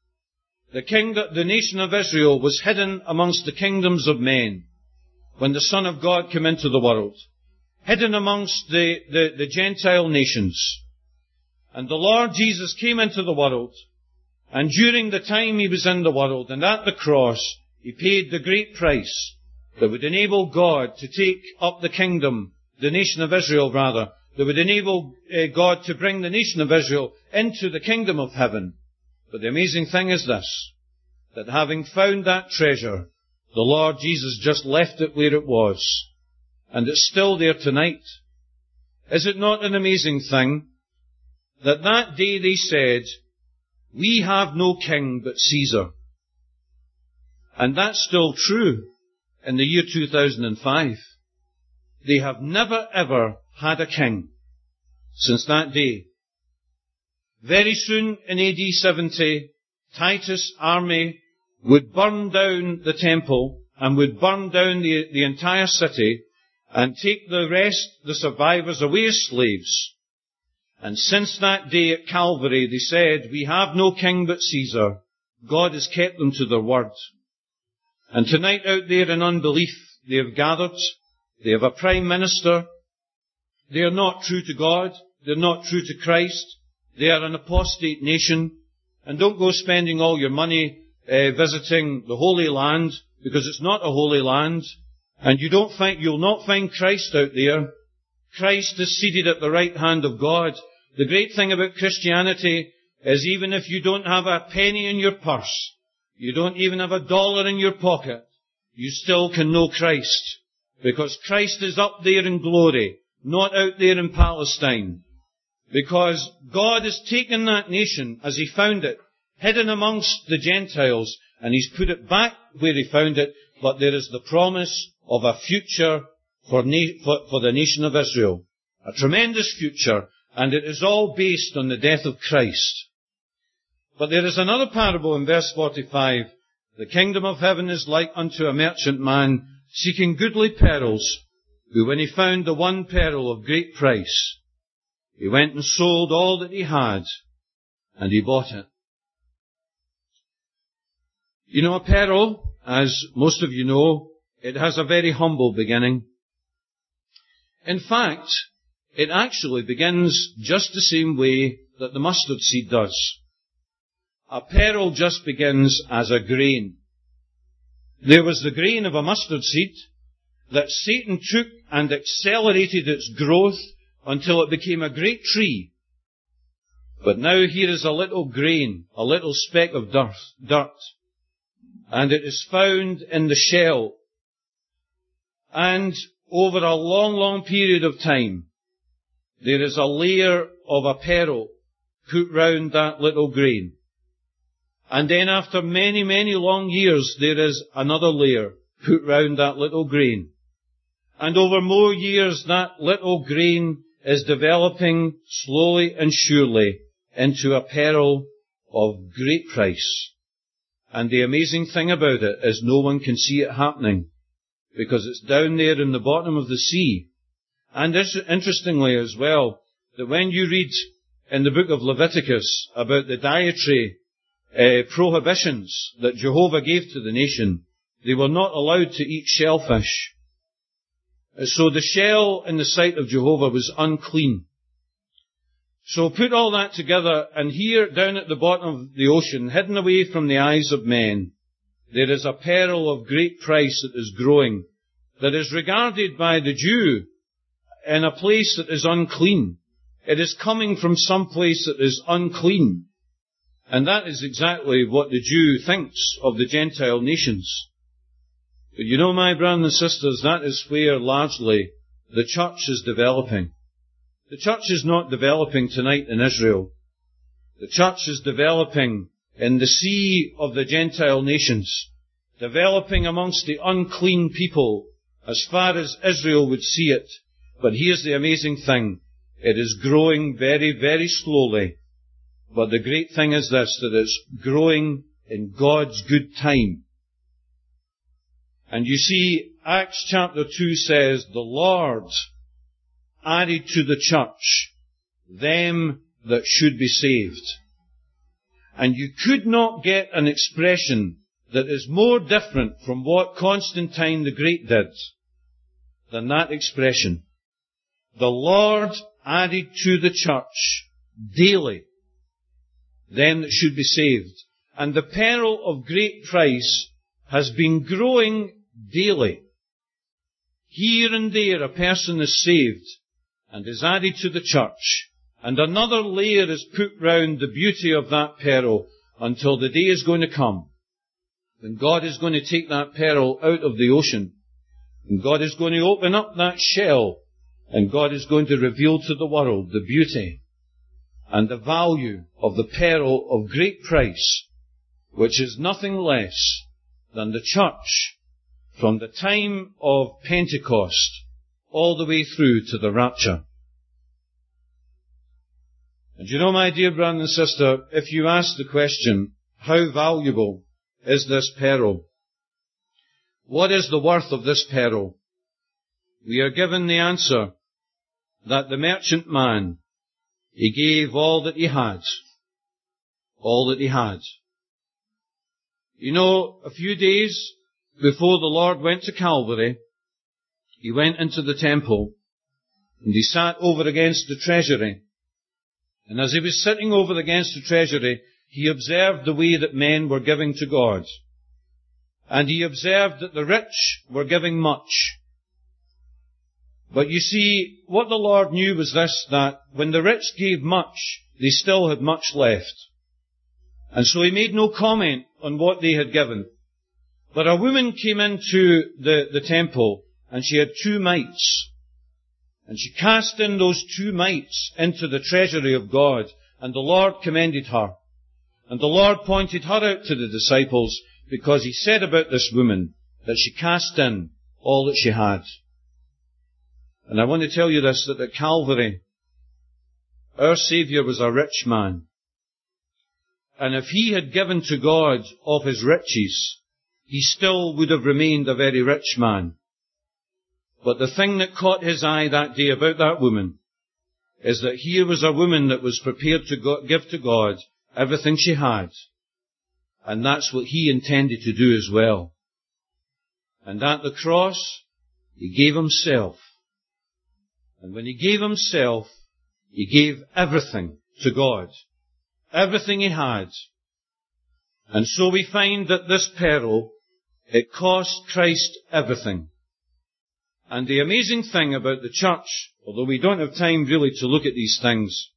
The nation of Israel was hidden amongst the kingdoms of men when the Son of God came into the world, hidden amongst the Gentile nations. And the Lord Jesus came into the world, and during the time He was in the world and at the cross, He paid the great price that would enable God to take up the kingdom, the nation of Israel rather, that would enable God to bring the nation of Israel into the kingdom of heaven. But the amazing thing is this, that having found that treasure, the Lord Jesus just left it where it was. And it's still there tonight. Is it not an amazing thing that that day they said, "We have no king but Caesar." And that's still true in the year 2005. They have never ever had a king since that day. Very soon in AD 70, Titus' army would burn down the temple and would burn down the entire city and take the survivors away as slaves. And since that day at Calvary, they said, "We have no king but Caesar." God has kept them to their word. And tonight out there in unbelief, they have gathered. They have a prime minister. They are not true to God. They're not true to Christ. They are an apostate nation. And don't go spending all your money visiting the Holy Land, because it's not a holy land. And you'll not find Christ out there. Christ is seated at the right hand of God. The great thing about Christianity is even if you don't have a penny in your purse, you don't even have $1 in your pocket, you still can know Christ. Because Christ is up there in glory, not out there in Palestine. Because God has taken that nation as He found it, hidden amongst the Gentiles, and He's put it back where He found it, but there is the promise of a future for the nation of Israel. A tremendous future, And it is all based on the death of Christ. But there is another parable in verse 45. The kingdom of heaven is like unto a merchant man seeking goodly pearls, who when he found the one pearl of great price, he went and sold all that he had, and he bought it. You know, a pearl, as most of you know, it has a very humble beginning. In fact, it actually begins just the same way that the mustard seed does. A pearl just begins as a grain. There was the grain of a mustard seed that Satan took and accelerated its growth until it became a great tree. But now here is a little grain, a little speck of dirt, and it is found in the shell. And over a long, long period of time, there is a layer of a pearl put round that little grain. And then after many, many long years, there is another layer put round that little grain. And over more years, that little grain is developing slowly and surely into a pearl of great price. And the amazing thing about it is no one can see it happening, because it's down there in the bottom of the sea. And interestingly as well, that when you read in the book of Leviticus about the dietary prohibitions that Jehovah gave to the nation, they were not allowed to eat shellfish. So the shell in the sight of Jehovah was unclean. So put all that together, and here down at the bottom of the ocean, hidden away from the eyes of men, there is a pearl of great price that is growing, that is regarded by the Jew in a place that is unclean. It is coming from some place that is unclean. And that is exactly what the Jew thinks of the Gentile nations. But you know, my brothers and sisters, that is where largely the church is developing. The church is not developing tonight in Israel. The church is developing in the sea of the Gentile nations, developing amongst the unclean people as far as Israel would see it. But here's the amazing thing. It is growing very, very slowly. But the great thing is this, that it's growing in God's good time. And you see, Acts chapter 2 says, the Lord added to the church them that should be saved. And you could not get an expression that is more different from what Constantine the Great did than that expression. The Lord added to the church daily them that should be saved. And the pearl of great price has been growing daily. Here and there a person is saved and is added to the church, and another layer is put round the beauty of that pearl until the day is going to come when God is going to take that pearl out of the ocean, and God is going to open up that shell, and God is going to reveal to the world the beauty and the value of the pearl of great price, which is nothing less than the church from the time of Pentecost all the way through to the rapture. And you know, my dear brother and sister, if you ask the question, how valuable is this pearl? What is the worth of this pearl? We are given the answer that the merchant man, he gave all that he had. All that he had. You know, a few days before the Lord went to Calvary, he went into the temple and he sat over against the treasury. And as he was sitting over against the treasury, he observed the way that men were giving to God. And he observed that the rich were giving much. But you see, what the Lord knew was this, that when the rich gave much, they still had much left. And so he made no comment on what they had given. But a woman came into the temple, and she had 2 mites. And she cast in those 2 mites into the treasury of God, and the Lord commended her. And the Lord pointed her out to the disciples, because he said about this woman that she cast in all that she had. And I want to tell you this, that at Calvary, our Saviour was a rich man. And if he had given to God of his riches, he still would have remained a very rich man. But the thing that caught his eye that day about that woman is that here was a woman that was prepared to give to God everything she had. And that's what he intended to do as well. And at the cross, he gave himself. And when he gave himself, he gave everything to God. Everything he had. And so we find that this pearl, it cost Christ everything. And the amazing thing about the church, although we don't have time really to look at these things,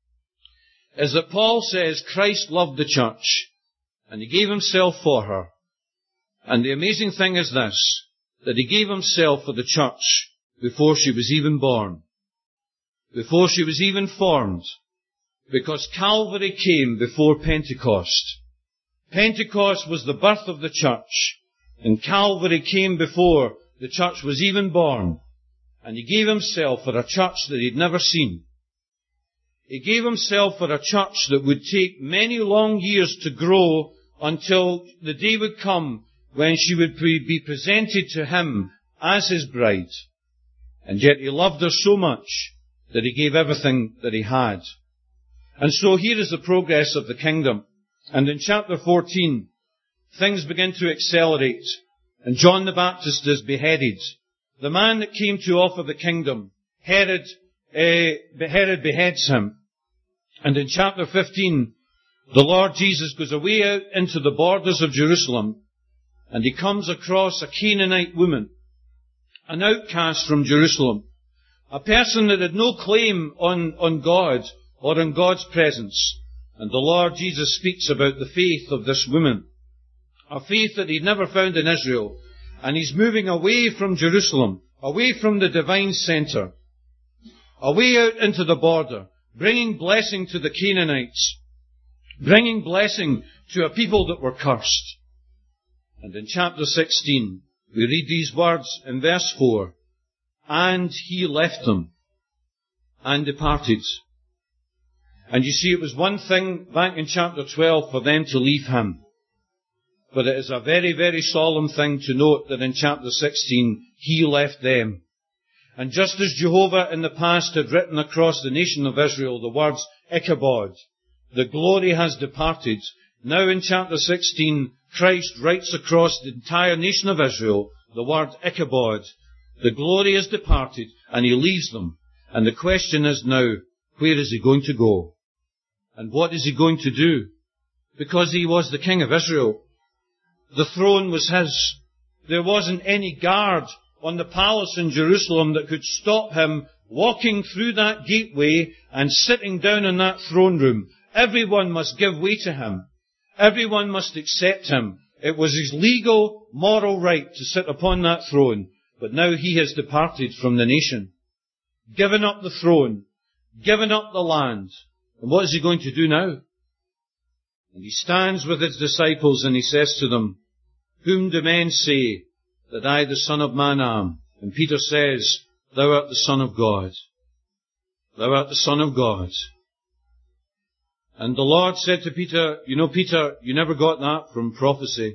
is that Paul says Christ loved the church, and he gave himself for her. And the amazing thing is this, that he gave himself for the church before she was even born, before she was even formed, because Calvary came before Pentecost. Pentecost was the birth of the church, and Calvary came before the church was even born, and he gave himself for a church that he'd never seen. He gave himself for a church that would take many long years to grow until the day would come when she would be presented to him as his bride. And yet he loved her so much that he gave everything that he had. And so here is the progress of the kingdom. And in chapter 14, things begin to accelerate. And John the Baptist is beheaded. The man that came to offer the kingdom, Herod beheads him. And in chapter 15, the Lord Jesus goes away out into the borders of Jerusalem, and he comes across a Canaanite woman, an outcast from Jerusalem, a person that had no claim on God or on God's presence. And the Lord Jesus speaks about the faith of this woman, a faith that he'd never found in Israel. And he's moving away from Jerusalem, away from the divine center, away out into the border, bringing blessing to the Canaanites, bringing blessing to a people that were cursed. And in chapter 16, we read these words in verse 4, and he left them and departed. And you see, it was one thing back in chapter 12 for them to leave him. But it is a very, very solemn thing to note that in chapter 16, he left them. And just as Jehovah in the past had written across the nation of Israel the words, Ichabod, the glory has departed, now in chapter 16, Christ writes across the entire nation of Israel the word Ichabod, the glory has departed, and he leaves them. And the question is now, where is he going to go? And what is he going to do? Because he was the king of Israel. The throne was his. There wasn't any guard on the palace in Jerusalem that could stop him walking through that gateway and sitting down in that throne room. Everyone must give way to him. Everyone must accept him. It was his legal, moral right to sit upon that throne. But now he has departed from the nation, given up the throne, given up the land. And what is he going to do now? And he stands with his disciples and he says to them, whom do men say that I, the Son of Man, am? And Peter says, thou art the Son of God. Thou art the Son of God. And the Lord said to Peter, you know, Peter, you never got that from prophecy.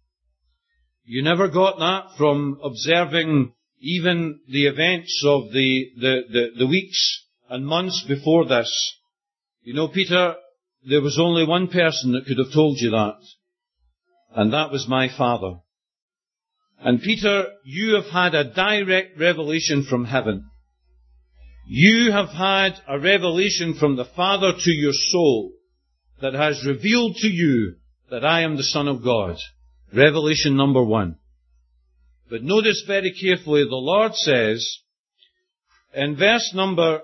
You never got that from observing even the events of the weeks and months before this. You know, Peter, there was only one person that could have told you that. And that was my Father. And Peter, you have had a direct revelation from heaven. You have had a revelation from the Father to your soul that has revealed to you that I am the Son of God. Revelation number 1. But notice very carefully, the Lord says in verse number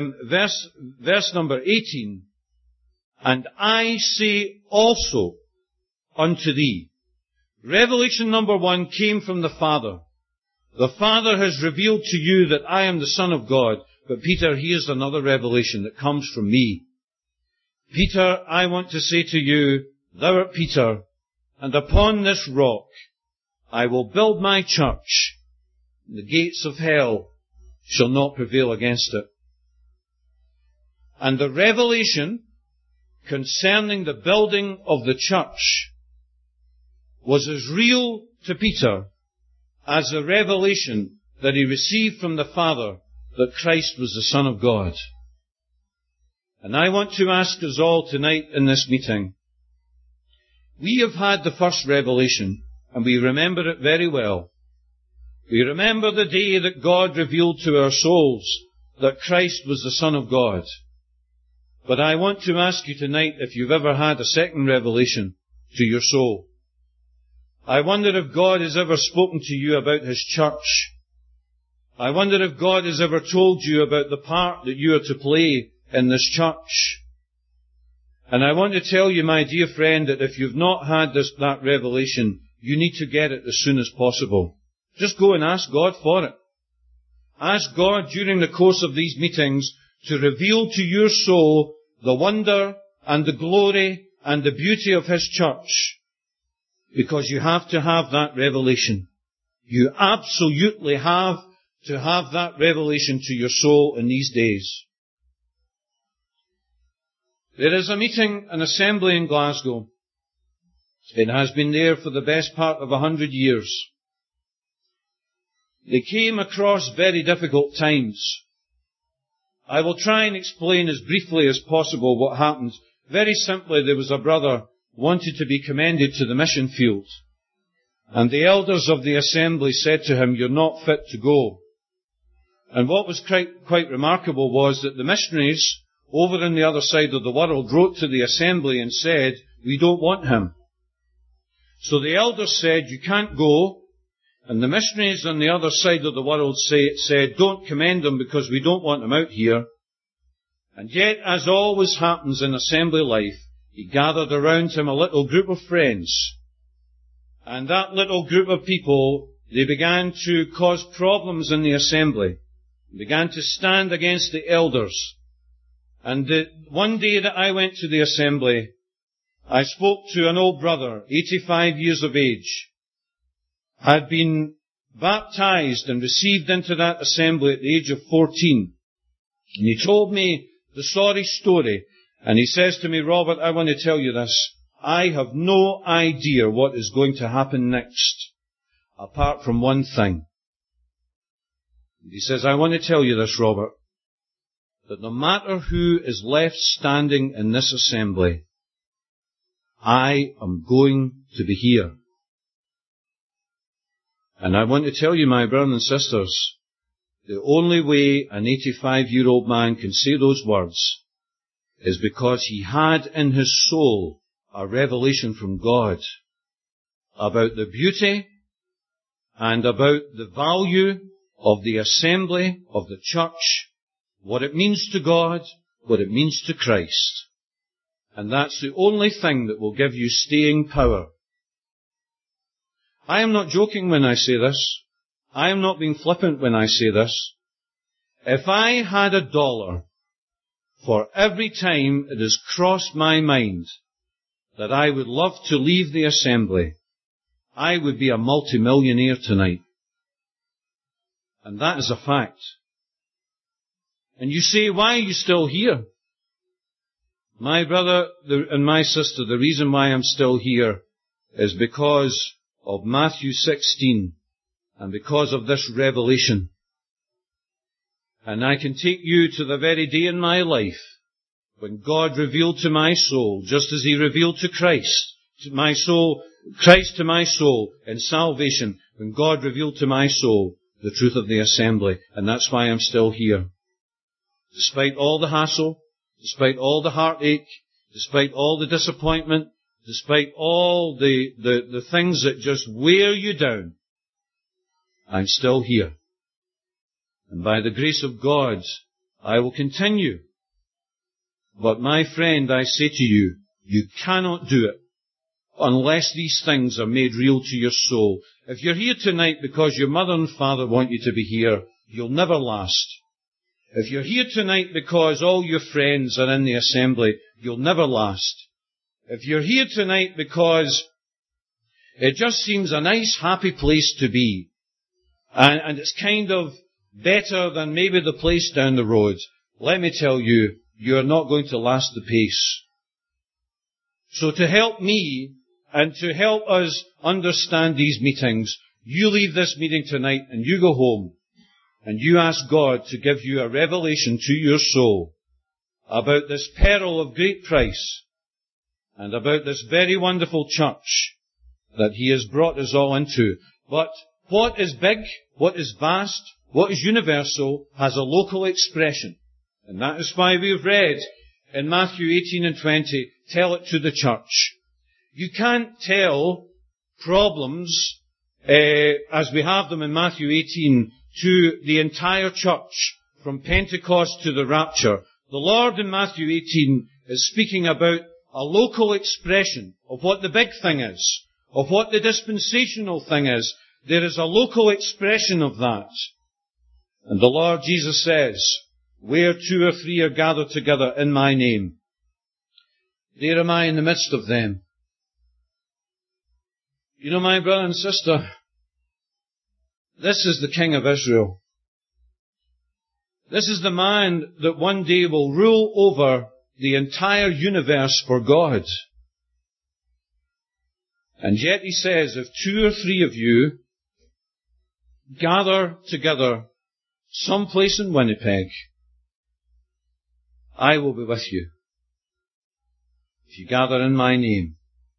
18, and I say also unto thee. Revelation number 1 came from the Father. The Father has revealed to you that I am the Son of God. But Peter, here's another revelation that comes from me. Peter, I want to say to you, thou art Peter, and upon this rock I will build my church, and the gates of hell shall not prevail against it. And the revelation concerning the building of the church was as real to Peter as the revelation that he received from the Father that Christ was the Son of God. And I want to ask us all tonight in this meeting, we have had the first revelation, and we remember it very well. We remember the day that God revealed to our souls that Christ was the Son of God. But I want to ask you tonight if you've ever had a second revelation to your soul. I wonder if God has ever spoken to you about His church. I wonder if God has ever told you about the part that you are to play in this church. And I want to tell you, my dear friend, that if you've not had that revelation, you need to get it as soon as possible. Just go and ask God for it. Ask God during the course of these meetings to reveal to your soul the wonder and the glory and the beauty of His church. Because you have to have that revelation. You absolutely have to have that revelation to your soul in these days. There is a meeting, an assembly in Glasgow. It has been there for the best part of 100 years. They came across very difficult times. I will try and explain as briefly as possible what happened. Very simply, there was a brother wanted to be commended to the mission field. And the elders of the assembly said to him, "You're not fit to go." And what was quite remarkable was that the missionaries over on the other side of the world wrote to the assembly and said, "We don't want him." So the elders said, "You can't go." And the missionaries on the other side of the world said, "Don't commend him because we don't want him out here." And yet, as always happens in assembly life, he gathered around him a little group of friends. And that little group of people, they began to cause problems in the assembly. They began to stand against the elders. And one day that I went to the assembly, I spoke to an old brother, 85 years of age, had been baptized and received into that assembly at the age of 14. And he told me the sorry story. And he says to me, "Robert, I want to tell you this. I have no idea what is going to happen next, apart from one thing." He says, "I want to tell you this, Robert, that no matter who is left standing in this assembly, I am going to be here." And I want to tell you, my brothers and sisters, the only way an 85-year-old man can say those words is because he had in his soul a revelation from God about the beauty and about the value of the assembly, of the church, what it means to God, what it means to Christ. And that's the only thing that will give you staying power. I am not joking when I say this. I am not being flippant when I say this. If I had $1 for every time it has crossed my mind that I would love to leave the assembly, I would be a multimillionaire tonight. And that is a fact. And you say, "Why are you still here?" My brother and my sister, the reason why I'm still here is because of Matthew 16 and because of this revelation. And I can take you to the very day in my life when God revealed to my soul, just as He revealed to Christ, to my soul, Christ to my soul in salvation, when God revealed to my soul the truth of the assembly. And that's why I'm still here. Despite all the hassle, despite all the heartache, despite all the disappointment, despite all the things that just wear you down, I'm still here. And by the grace of God, I will continue. But my friend, I say to you, you cannot do it unless these things are made real to your soul. If you're here tonight because your mother and father want you to be here, you'll never last. If you're here tonight because all your friends are in the assembly, you'll never last. If you're here tonight because it just seems a nice, happy place to be, and it's kind of better than maybe the place down the road, let me tell you, you are not going to last the pace. So to help me and to help us understand these meetings, you leave this meeting tonight and you go home and you ask God to give you a revelation to your soul about this pearl of great price and about this very wonderful church that He has brought us all into. But what is big, what is vast, what is universal has a local expression. And that is why we have read in Matthew 18 and 20, tell it to the church. You can't tell problems as we have them in Matthew 18 to the entire church from Pentecost to the rapture. The Lord in Matthew 18 is speaking about a local expression of what the big thing is, of what the dispensational thing is. There is a local expression of that. And the Lord Jesus says, where 2 or 3 are gathered together in my name, there am I in the midst of them. You know, my brother and sister, this is the King of Israel. This is the man that one day will rule over the entire universe for God. And yet He says, if 2 or 3 of you gather together someplace in Winnipeg, I will be with you. If you gather in my name.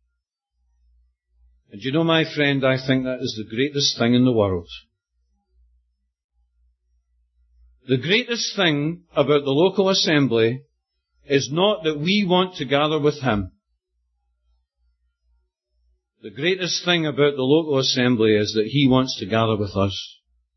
And you know, my friend, I think that is the greatest thing in the world. The greatest thing about the local assembly is not that we want to gather with Him. The greatest thing about the local assembly is that He wants to gather with us.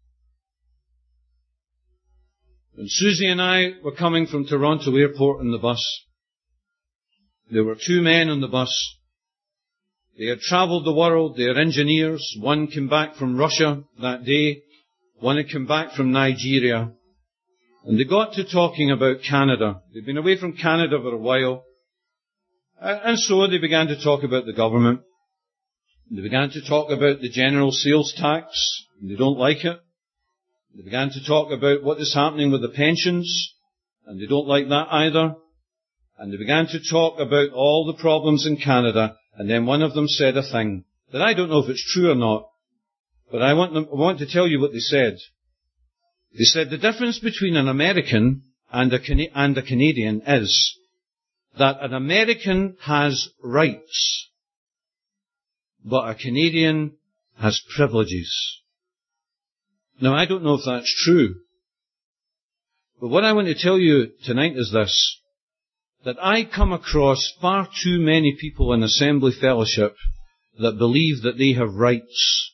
When Susie and I were coming from Toronto Airport in the bus, there were 2 men on the bus. They had travelled the world. They are engineers. One came back from Russia that day. One had come back from Nigeria. And they got to talking about Canada. They'd been away from Canada for a while. And so they began to talk about the government. They began to talk about the general sales tax. And they don't like it. They began to talk about what is happening with the pensions. And they don't like that either. And they began to talk about all the problems in Canada. And then one of them said a thing that I don't know if it's true or not, but I want to tell you what they said. They said the difference between an American and a Canadian is that an American has rights, but a Canadian has privileges. Now, I don't know if that's true, but what I want to tell you tonight is this, that I come across far too many people in Assembly Fellowship that believe that they have rights.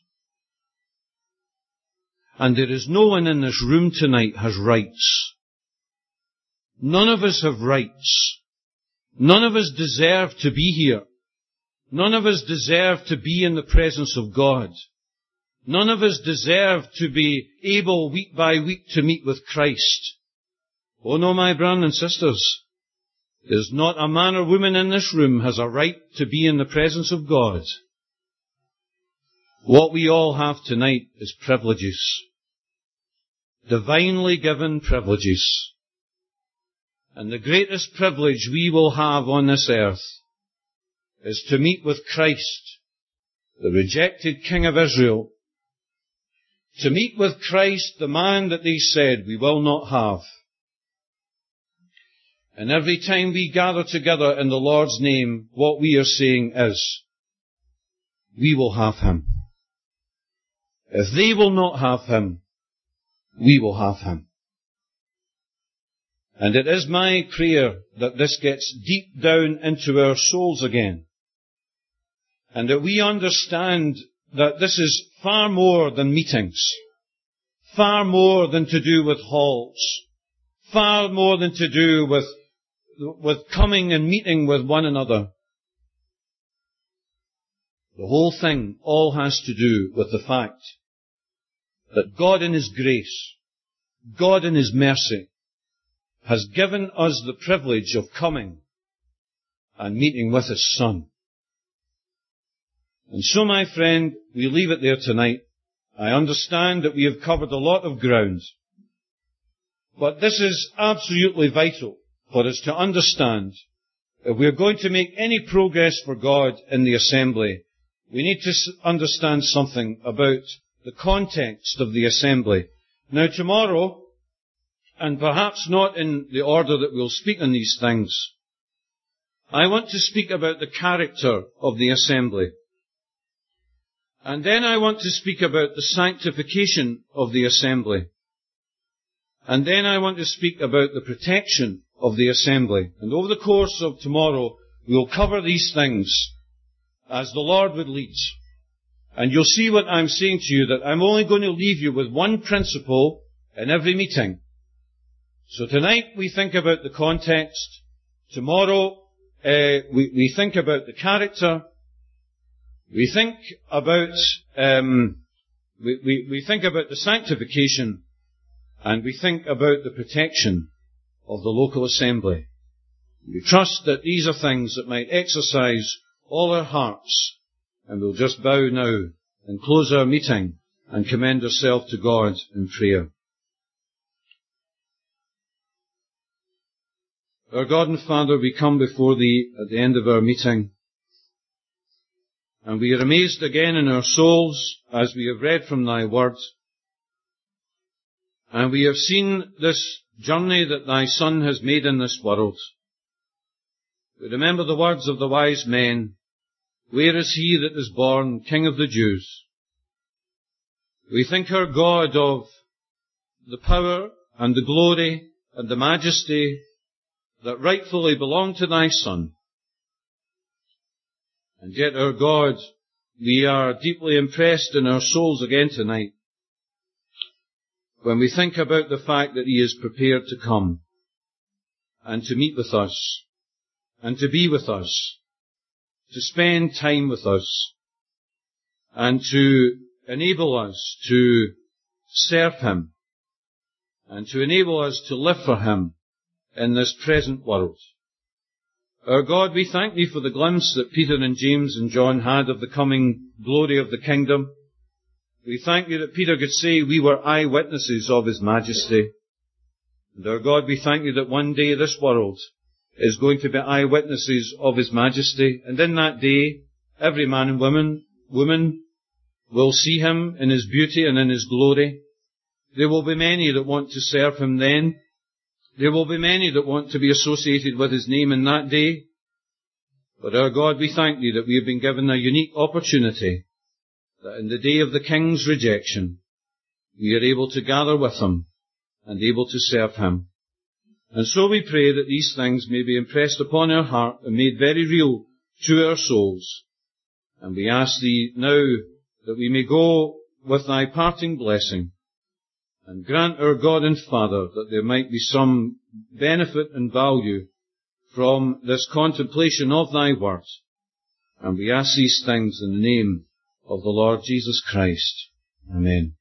And there is no one in this room tonight has rights. None of us have rights. None of us deserve to be here. None of us deserve to be in the presence of God. None of us deserve to be able week by week to meet with Christ. Oh no, my brothers and sisters. There's not a man or woman in this room has a right to be in the presence of God. What we all have tonight is privileges. Divinely given privileges. And the greatest privilege we will have on this earth is to meet with Christ, the rejected King of Israel. To meet with Christ, the man that they said we will not have. And every time we gather together in the Lord's name, what we are saying is, we will have Him. If they will not have Him, we will have Him. And it is my prayer that this gets deep down into our souls again. And that we understand that this is far more than meetings. Far more than to do with halls. Far more than to do with coming and meeting with one another. The whole thing all has to do with the fact that God in His grace, God in His mercy, has given us the privilege of coming and meeting with His Son. And so, my friend, we leave it there tonight. I understand that we have covered a lot of ground, but this is absolutely vital. for us to understand if we are going to make any progress for God in the assembly, we need to understand something about the context of the assembly. Now tomorrow, and perhaps not in the order that we'll speak on these things, I want to speak about the character of the assembly. And then I want to speak about the sanctification of the assembly. And then I want to speak about the protection of the assembly. And over the course of tomorrow, we'll cover these things as the Lord would lead. And you'll see what I'm saying to you, that I'm only going to leave you with one principle in every meeting. So tonight we think about the context. Tomorrow we think about the character. We think about we think about the sanctification, and we think about the protection of the local assembly. We trust that these are things that might exercise all our hearts, and we'll just bow now and close our meeting and commend ourselves to God in prayer. Our God and Father, we come before Thee at the end of our meeting, and we are amazed again in our souls as we have read from Thy Word, and we have seen this journey that Thy Son has made in this world. We remember the words of the wise men, "Where is he that is born King of the Jews?" We think, our God, of the power and the glory and the majesty that rightfully belong to Thy Son. And yet, our God, we are deeply impressed in our souls again tonight when we think about the fact that He is prepared to come and to meet with us and to be with us, to spend time with us, and to enable us to serve Him, and to enable us to live for Him in this present world. Our God, we thank Thee for the glimpse that Peter and James and John had of the coming glory of the kingdom. We thank Thee that Peter could say, "We were eyewitnesses of His majesty." And our God, we thank Thee that one day this world is going to be eyewitnesses of His majesty. And in that day, every man and woman will see Him in His beauty and in His glory. There will be many that want to serve Him then. There will be many that want to be associated with His name in that day. But our God, we thank Thee that we have been given a unique opportunity, that in the day of the King's rejection, we are able to gather with Him and able to serve Him. And so we pray that these things may be impressed upon our heart and made very real to our souls. And we ask Thee now that we may go with Thy parting blessing, and grant, our God and Father, that there might be some benefit and value from this contemplation of Thy Word. And we ask these things in the name of the Lord Jesus Christ. Amen.